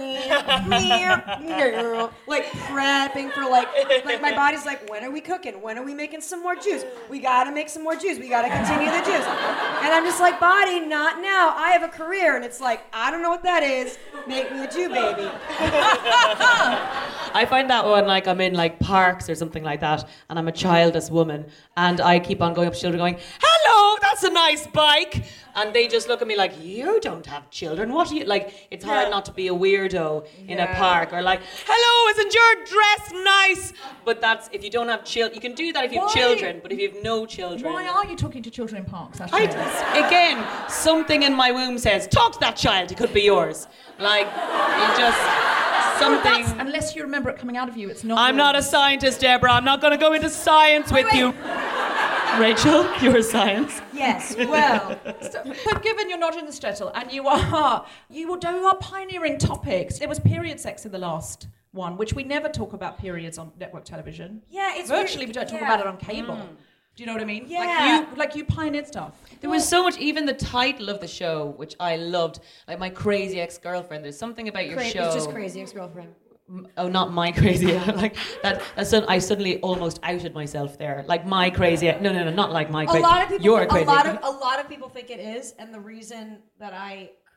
like prepping for like, like my body's like, when are we cooking? When are we making some more Jews? We got to make some more Jews. We got to continue the Jews. And I'm just like, body, not now. I have a career. And it's like, I don't know what that is. Make me a Jew baby. I find that when like I'm in like parks or something like that, and I'm a childless woman, and I keep on going up to children going, hello, that's a nice bike. And they just look at me like, you don't have children. What are you, like, it's hard Yeah. not to be a weirdo in a Yeah. park, or like, hello, isn't your dress nice? But that's, if you don't have children, you can do that if you have Why- children, but if you have no children. Why are you talking to children in parks? I, Actually? again, something in my womb says, talk to that child, it could be yours. Like, you just, something. That's- unless you remember it coming out of you, it's not. I'm not a scientist, Deborah. I'm not going to go into science with you. Rachel, you're science. Yes, well. But given you're not in the shtetl and you are, you are, you are pioneering topics. There was period sex in the last one, which we never talk about periods on network television. Yeah, it's virtually weird. we don't talk Yeah. about it on cable. Mm. Do you know what I mean? Yeah. Like you, like you pioneered stuff. There was so much, even the title of the show, which I loved, like My Crazy Ex-Girlfriend. There's something about your Cra- show. It's just Crazy Ex-Girlfriend. Oh, not my crazy. like that. That's sudden, I suddenly almost outed myself there. Like my crazy. No, no, no, not like my A crazy. lot of people. You're think, crazy. A lot of a lot of people think it is, and the reason that I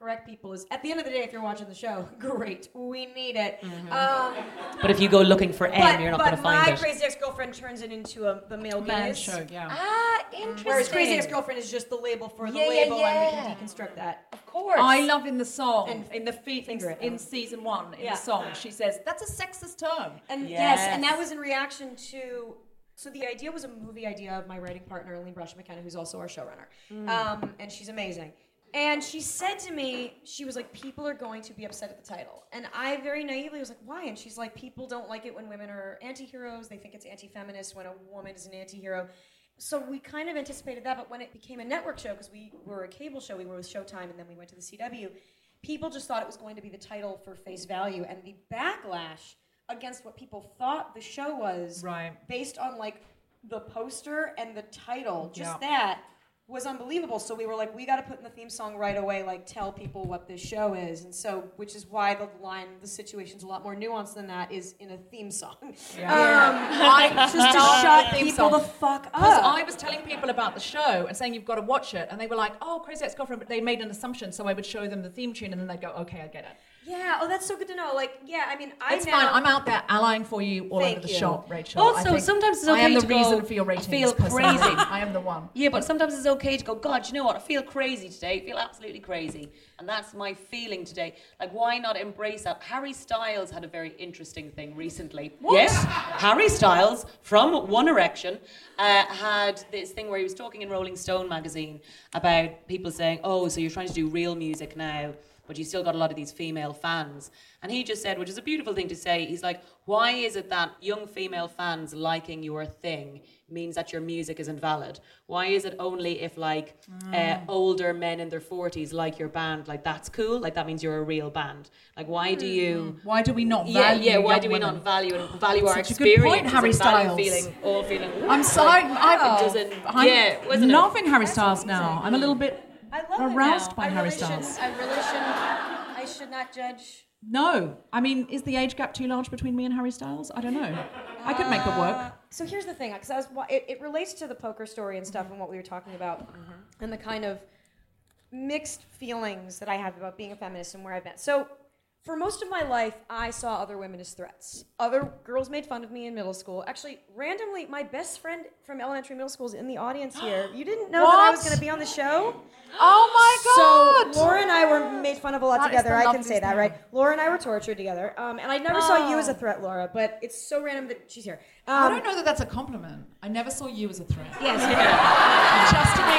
correct people is, at the end of the day, if you're watching the show, great, we need it. Mm-hmm. Um, But if you go looking for M, but, you're not but going to find my it. Crazy Ex-Girlfriend turns it into a, the male Man gaze. show, yeah. Ah, interesting. Whereas Crazy Ex-Girlfriend is just the label for the Yeah, yeah, label, yeah. and we can deconstruct that. Of course. I love in the song, And in the feet, in, finger it. in season one, in Yeah. the song, she says, that's a sexist term. And yes. Yes. and that was in reaction to. So the idea was a movie idea of my writing partner, Aline Brush McKenna, who's also our showrunner, Mm. um, and she's amazing. And she said to me, she was like, people are going to be upset at the title. And I very naively was like, why? And she's like, people don't like it when women are anti-heroes. They think it's anti-feminist when a woman is an anti-hero. So we kind of anticipated that, but when it became a network show, because we were a cable show, we were with Showtime, and then we went to the C W, people just thought it was going to be the title for face value. And the backlash against what people thought the show was, Right. based on like the poster and the title, just Yeah. that was unbelievable. So we were like, we got to put in the theme song right away, like tell people what this show is. And so, which is why the line, the situation's a lot more nuanced than that, is in a theme song. Yeah. Um, I just to love shut the theme people song. the fuck up. Because I was telling people about the show and saying you've got to watch it, and they were like, "Oh, Crazy Ex-Girlfriend," but they made an assumption, so I would show them the theme tune, and then they'd go, "Okay, I get it." Yeah. Oh, that's so good to know. Like, yeah. I mean, I It's now, fine. I'm out there allying for you all Thank over the you. shop, Rachel. Also, I think sometimes it's I am okay the to go, reason for your ratings. "I feel personally. crazy." I am the one. Yeah, but sometimes it's okay to go, God, you know what? I feel crazy today. I feel absolutely crazy. And that's my feeling today. Like, why not embrace that? Harry Styles had a very interesting thing recently. What? Yes, Harry Styles from One Erection uh, had this thing where he was talking in Rolling Stone magazine about people saying, oh, so you're trying to do real music now, but you still got a lot of these female fans. And he just said, which is a beautiful thing to say, he's like, why is it that young female fans liking your thing means that your music isn't valid? Why is it only if like Mm. uh, older men in their forties like your band, like that's cool, like that means you're a real band? Like why do you... Why do we not Yeah, value yeah, why young do we women? not value and value our Such a good experience? point, Harry Styles. Feeling, all feeling... I'm sorry. Like, I'm, it doesn't... I'm yeah, wasn't loving it? Harry Styles now. I'm a little bit I love aroused it now. by I Harry really Styles. shouldn't- I really shouldn't. I should not judge. No, I mean, is the age gap too large between me and Harry Styles? I don't know. I could make it work. Uh, so here's the thing, because I was wa- it, it relates to the poker story and stuff and what we were talking about, and the kind of mixed feelings that I have about being a feminist and where I've been. So for most of my life, I saw other women as threats. Other girls made fun of me in middle school. Actually, randomly, my best friend from elementary middle school is in the audience here. You didn't know that I was What? going to be on the show? Oh my God! So Laura and I were made fun of a lot That is together. the I can loveliest say that, thing. right? Laura and I were tortured together, um, and I never saw you as a threat, Laura. But it's so random that she's here. Um, I don't know that that's a compliment. I never saw you as a threat. Yes. Just to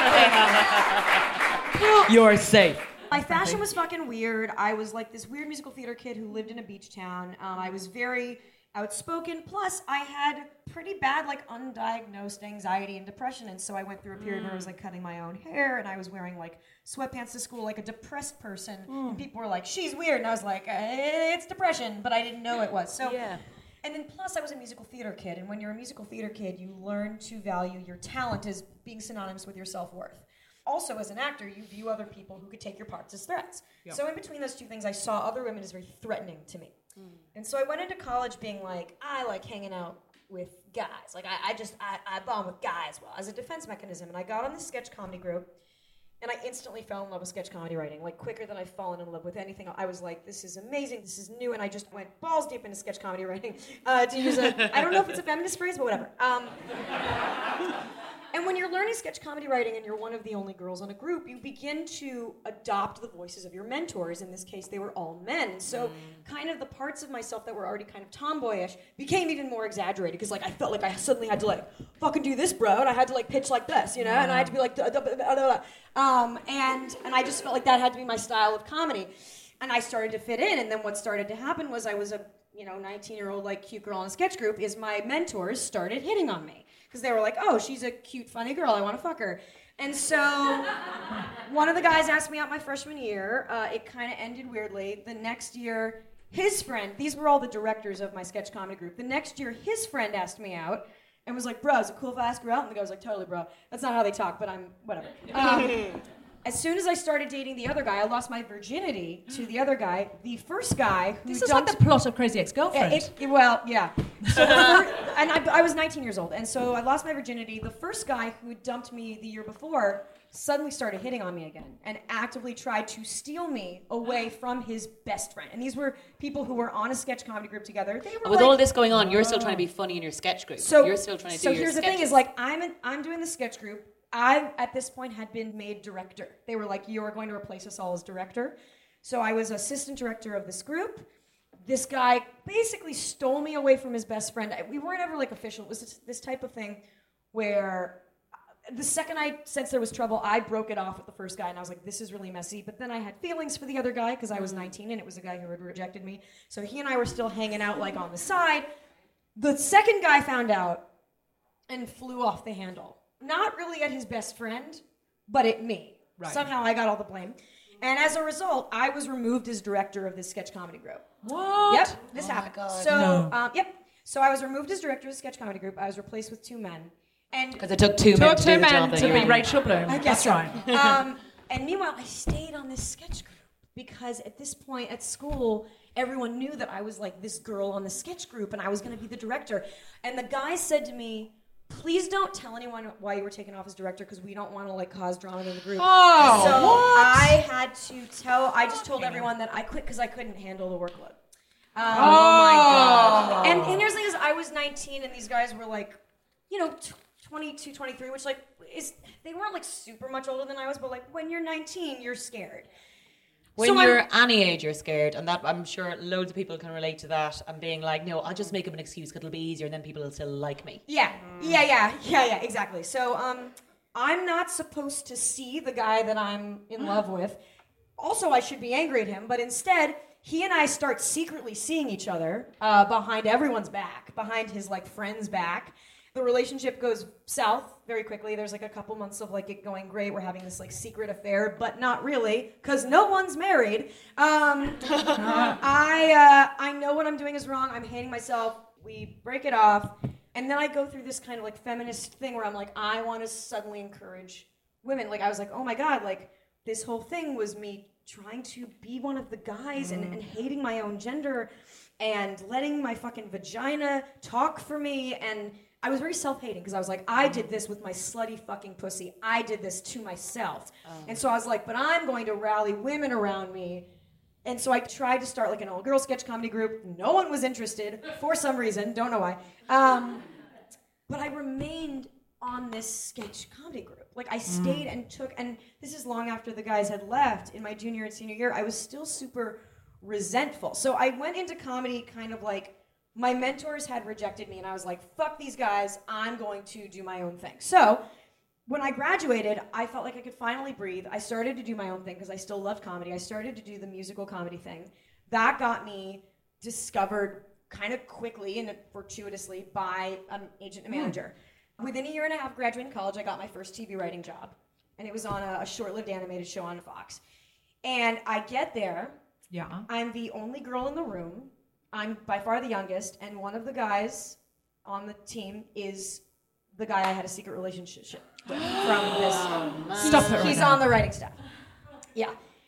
make clear. You're safe. My fashion was fucking weird. I was like this weird musical theater kid who lived in a beach town. Um, I was very outspoken. Plus, I had pretty bad, like, undiagnosed anxiety and depression. And so I went through a period where I was like cutting my own hair, and I was wearing like sweatpants to school, like a depressed person. And people were like, "She's weird," and I was like, eh, "It's depression," but I didn't know it was. So. Yeah. And then plus I was a musical theater kid, and when you're a musical theater kid, you learn to value your talent as being synonymous with your self-worth. Also, as an actor, you view other people who could take your parts as threats. Yep. So in between those two things, I saw other women as very threatening to me. Mm. And so I went into college being like, I like hanging out with guys. Like, I, I just, I, I bond with guys well, as a defense mechanism. And I got on this sketch comedy group, and I instantly fell in love with sketch comedy writing, like quicker than I've fallen in love with anything. I was like, this is amazing, this is new, and I just went balls deep into sketch comedy writing. Uh, to use a, I don't know if it's a feminist phrase, but whatever. Um, and when you're learning sketch comedy writing and you're one of the only girls in a group, you begin to adopt the voices of your mentors. In this case, they were all men. So kind of the parts of myself that were already kind of tomboyish became even more exaggerated, because like I felt like I suddenly had to like fucking do this, bro, and I had to like pitch like this, you know, and I had to be like, duh, duh, duh, duh, duh, duh. Um, and and I just felt like that had to be my style of comedy, and I started to fit in. And then what started to happen was I was a you know nineteen year old like cute girl in a sketch group. Is my mentors started hitting on me. Because they were like, oh, she's a cute, funny girl. I want to fuck her. And so one of the guys asked me out my freshman year. Uh, it kind of ended weirdly. The next year, his friend, these were all the directors of my sketch comedy group. The next year, his friend asked me out and was like, bro, is it cool if I ask her out? And the guy was like, totally, bro. That's not how they talk, but I'm, whatever. Um, as soon as I started dating the other guy, I lost my virginity to the other guy. The first guy who This is like dumped- the plot of Crazy Ex-Girlfriend. It- it- well, yeah. So the fir- and I, I was nineteen years old, and so I lost my virginity. The first guy who had dumped me the year before suddenly started hitting on me again and actively tried to steal me away from his best friend. And these were people who were on a sketch comedy group together. They were And with like, all this going on, you're still trying to be funny in your sketch group. So you're still trying to so do your here's the sketches. thing: is like I'm in, I'm doing the sketch group. I at this point had been made director. They were like, "You are going to replace us all as director." So I was assistant director of this group. This guy basically stole me away from his best friend. I- We weren't ever like official. It was this, this type of thing where the second I sensed there was trouble, I broke it off with the first guy, and I was like, this is really messy. But then I had feelings for the other guy because I was nineteen, and it was a guy who had rejected me. So he and I were still hanging out like on the side. The second guy found out and flew off the handle. Not really at his best friend, but at me. Right. Somehow I got all the blame. And as a result, I was removed as director of this sketch comedy group. What? Yep, this Oh happened. my God. So, No. um, yep. So I was removed as director of the sketch comedy group. I was replaced with two men. And Because it took two men Took to two do the men job that to you be did. Rachel Bloom. I guess That's so. right. um, and meanwhile, I stayed on this sketch group because at this point at school, everyone knew that I was like this girl on the sketch group and I was going to be the director. And the guy said to me, please don't tell anyone why you were taken off as director because we don't want to like cause drama in the group. Oh, so what? I had to tell, I just told everyone that I quit because I couldn't handle the workload. Um, Oh my God. And, and here's the thing is, I was nineteen and these guys were like, you know, t- twenty-two, twenty-three, which like is, they weren't like super much older than I was, but like when you're nineteen, you're scared. When So I'm- you're any age, you're scared, and that I'm sure loads of people can relate to that. And being like, no, I'll just make up an excuse because it'll be easier, and then people will still like me. Yeah, yeah, yeah, yeah, yeah, exactly. So um, I'm not supposed to see the guy that I'm in love with. Also, I should be angry at him, but instead, he and I start secretly seeing each other uh, behind everyone's back, behind his like friend's back. The relationship goes south very quickly. There's like a couple months of like it going great. We're having this like secret affair, but not really, because no one's married. Um, I uh, I know what I'm doing is wrong. I'm hating myself. We break it off, and then I go through this kind of like feminist thing where I'm like, I want to suddenly encourage women. Like I was like, oh my god, like this whole thing was me trying to be one of the guys and, and hating my own gender and letting my fucking vagina talk for me. And I was very self-hating because I was like, I did this with my slutty fucking pussy. I did this to myself. And so I was like, but I'm going to rally women around me. And so I tried to start like an all-girl sketch comedy group. No one was interested for some reason. Don't know why. Um, but I remained on this sketch comedy group. Like I stayed and took, and this is long after the guys had left in my junior and senior year. I was still super resentful. So I went into comedy kind of like, my mentors had rejected me and I was like, fuck these guys, I'm going to do my own thing. So when I graduated, I felt like I could finally breathe. I started to do my own thing because I still loved comedy. I started to do the musical comedy thing. That got me discovered kind of quickly and fortuitously by an agent and manager. Within a year and a half of graduating college, I got my first T V writing job. And it was on a, a short-lived animated show on Fox. And I get there. Yeah. I'm the only girl in the room. I'm by far the youngest. And one of the guys on the team is the guy I had a secret relationship with from this. Stop it right He's now. on the writing staff. Yeah.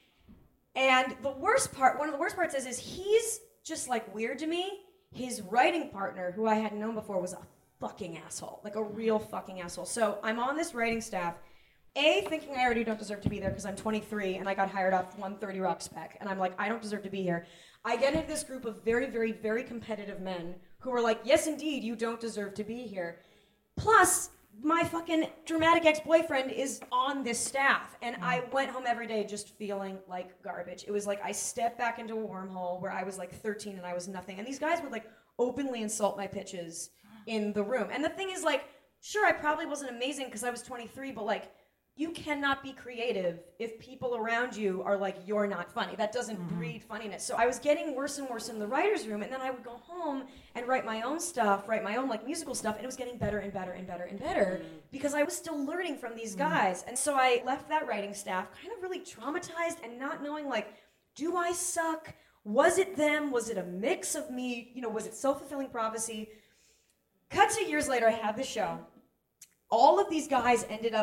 And the worst part, one of the worst parts is, is he's just like weird to me. His writing partner, who I hadn't known before, was a fucking asshole. Like a real fucking asshole. So I'm on this writing staff, A, thinking I already don't deserve to be there because I'm twenty-three and I got hired off one thirty Rock spec. And I'm like, I don't deserve to be here. I get into this group of very, very, very competitive men who are like, yes, indeed, you don't deserve to be here. Plus, my fucking dramatic ex-boyfriend is on this staff. And I went home every day just feeling like garbage. It was like I stepped back into a wormhole where I was like thirteen and I was nothing. And these guys would like openly insult my pitches in the room. And the thing is, like, sure, I probably wasn't amazing because I was twenty-three, but like, you cannot be creative if people around you are like, you're not funny. That doesn't mm-hmm. breed funniness. So I was getting worse and worse in the writer's room, and then I would go home and write my own stuff, write my own like musical stuff, and it was getting better and better and better and better mm-hmm. because I was still learning from these mm-hmm. guys. And so I left that writing staff kind of really traumatized and not knowing, like, do I suck? Was it them? Was it a mix of me? You know, was it self-fulfilling prophecy? Cut to years later, I had this show. All of these guys ended up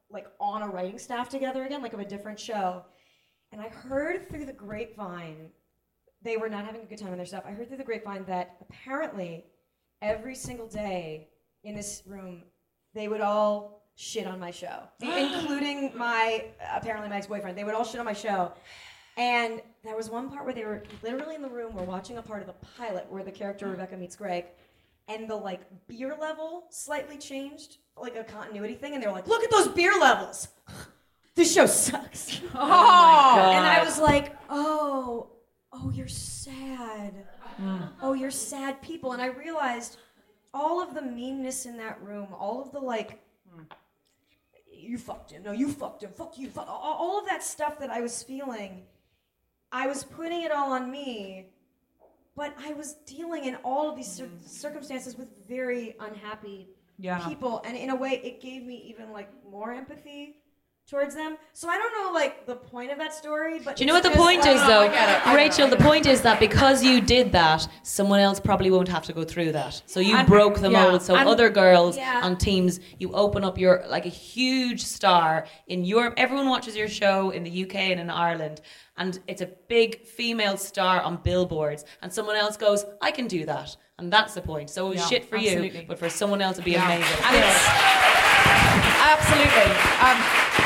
like on a writing staff together again, like of a different show. And I heard through the grapevine, they were not having a good time on their stuff. I heard through the grapevine that apparently every single day in this room, they would all shit on my show, including my, apparently my ex-boyfriend. They would all shit on my show. And there was one part where they were literally in the room, we're watching a part of the pilot where the character Rebecca meets Greg, and the like beer level slightly changed, like a continuity thing, and they were like, look at those beer levels. This show sucks. Oh, my God. And I was like, oh, oh, you're sad. Mm. Oh, you're sad people. And I realized all of the meanness in that room, all of the like, mm. you fucked him, no, you fucked him, fuck you, fuck, all, all of that stuff that I was feeling, I was putting it all on me, but I was dealing in all of these cir- circumstances with very unhappy yeah. people. And in a way, it gave me even like more empathy towards them. So I don't know like the point of that story, but do you know what the point is though? Rachel, the point is that because you did that, someone else probably won't have to go through that. So you and, broke the yeah. mold. So and, other girls yeah. on teams, you open up your, like a huge star in Europe. Everyone watches your show in the U K and in Ireland. And it's a big female star on billboards. And someone else goes, I can do that. And that's the point. So it was yeah, shit for absolutely. you, but for someone else it'd be yeah. amazing. And it's, absolutely. Um,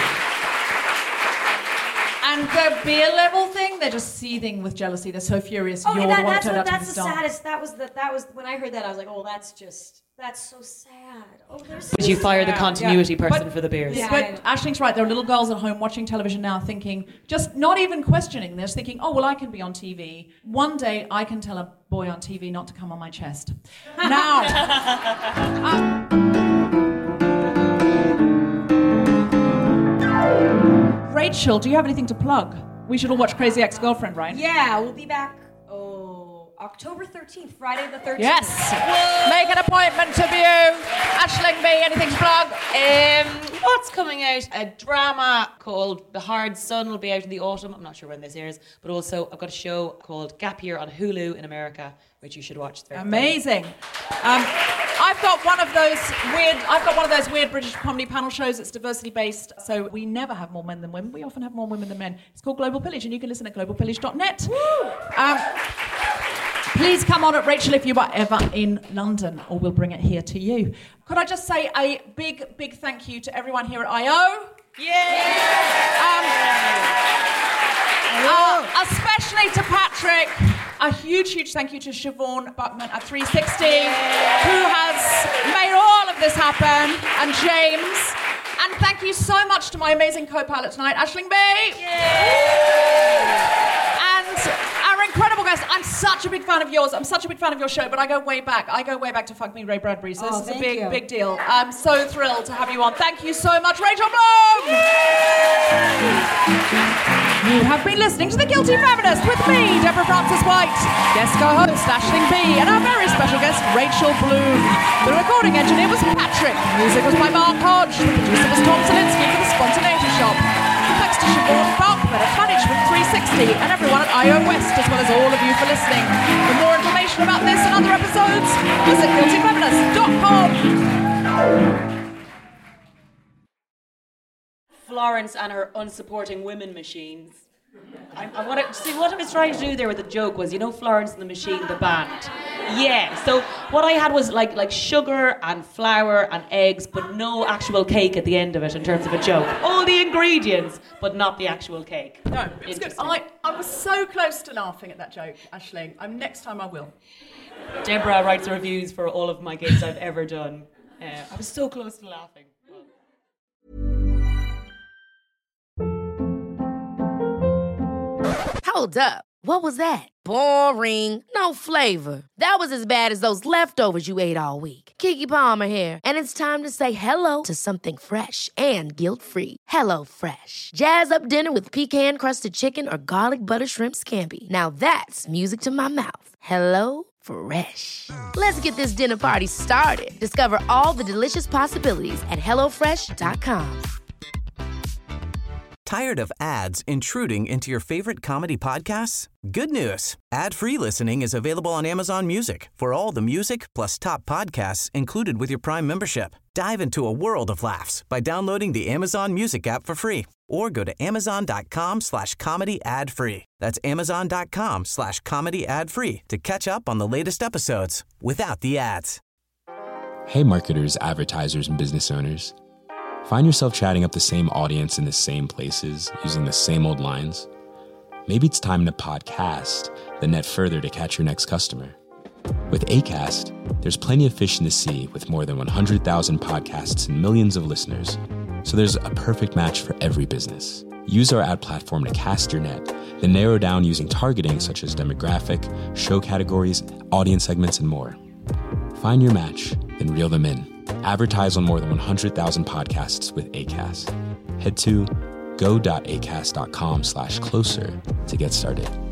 And the beer level thing, they're just seething with jealousy. They're so furious. Oh, You're that, the one that's who turned what, out to be that's the the star. saddest. That was the, that was when I heard that. I was like, oh, that's just that's so sad. Oh, they're so Did you fire the sad. continuity Yeah. person But- for the beers? Yeah. But Aisling's right. There are little girls at home watching television now thinking, just not even questioning this, thinking, oh, well, I can be on T V. One day I can tell a boy on T V not to come on my chest. Now, uh, Rachel, do you have anything to plug? We should all watch Crazy Ex-Girlfriend, right? Yeah, we'll be back. Oh, October thirteenth, Friday the thirteenth. Yes. Make an appointment to view. Aisling B, anything to plug? Um, what's coming out? A drama called The Hard Sun will be out in the autumn. I'm not sure when this airs, but also I've got a show called Gap Year on Hulu in America, which you should watch. It's very Amazing. Um, I've got one of those weird. I've got one of those weird British comedy panel shows. It's diversity based, so we never have more men than women. We often have more women than men. It's called Global Pillage, and you can listen at global pillage dot net. Um, please come on at Rachel if you are ever in London, or we'll bring it here to you. Could I just say a big, big thank you to everyone here at I O? Yeah. Um, uh, especially to Patrick. A huge, huge thank you to Siobhan Buckman at three sixty, who has made all of this happen, and James. And thank you so much to my amazing co-pilot tonight, Aisling B. And our incredible guest. I'm such a big fan of yours. I'm such a big fan of your show, but I go way back. I go way back to Fuck Me Ray Bradbury, so Oh, this is a thank big, you. big deal. I'm so thrilled to have you on. Thank you so much, Rachel Bloom! You have been listening to The Guilty Feminist with me, Deborah Francis White, guest co-host Aisling B, and our very special guest, Rachel Bloom. The recording engineer was Patrick. Music was by Mark Hodge. The producer was Tom Zielinski for The Spontaneity Shop. Thanks to Siobhan Buckman at Management three sixty and everyone at I O West, as well as all of you for listening. For more information about this and other episodes, visit guilty feminist dot com. Florence and her unsupporting women machines. I, I want to see what I was trying to do there with the joke was, you know, Florence and the Machine, the band. Yeah. So what I had was like like sugar and flour and eggs, but no actual cake at the end of it in terms of a joke. All the ingredients, but not the actual cake. No, it was good. I, I was so close to laughing at that joke, Aisling. Um, next time I will. Deborah writes reviews for all of my gigs I've ever done. Uh, I was so close to laughing. Hold up. What was that? Boring. No flavor. That was as bad as those leftovers you ate all week. Keke Palmer here, and it's time to say hello to something fresh and guilt-free. Hello Fresh. Jazz up dinner with pecan-crusted chicken or garlic butter shrimp scampi. Now that's music to my mouth. Hello Fresh. Let's get this dinner party started. Discover all the delicious possibilities at hello fresh dot com. Tired of ads intruding into your favorite comedy podcasts? Good news. Ad-free listening is available on Amazon Music for all the music plus top podcasts included with your Prime membership. Dive into a world of laughs by downloading the Amazon Music app for free or go to amazon.com slash comedy ad free. That's amazon.com slash comedy ad free to catch up on the latest episodes without the ads. Hey marketers, advertisers, and business owners. Find yourself chatting up the same audience in the same places, using the same old lines? Maybe it's time to podcast, then net further to catch your next customer. With Acast, there's plenty of fish in the sea with more than one hundred thousand podcasts and millions of listeners. So there's a perfect match for every business. Use our ad platform to cast your net, then narrow down using targeting such as demographic, show categories, audience segments, and more. Find your match, then reel them in. Advertise on more than one hundred thousand podcasts with Acast. Head to go.acast.com slash closer to get started.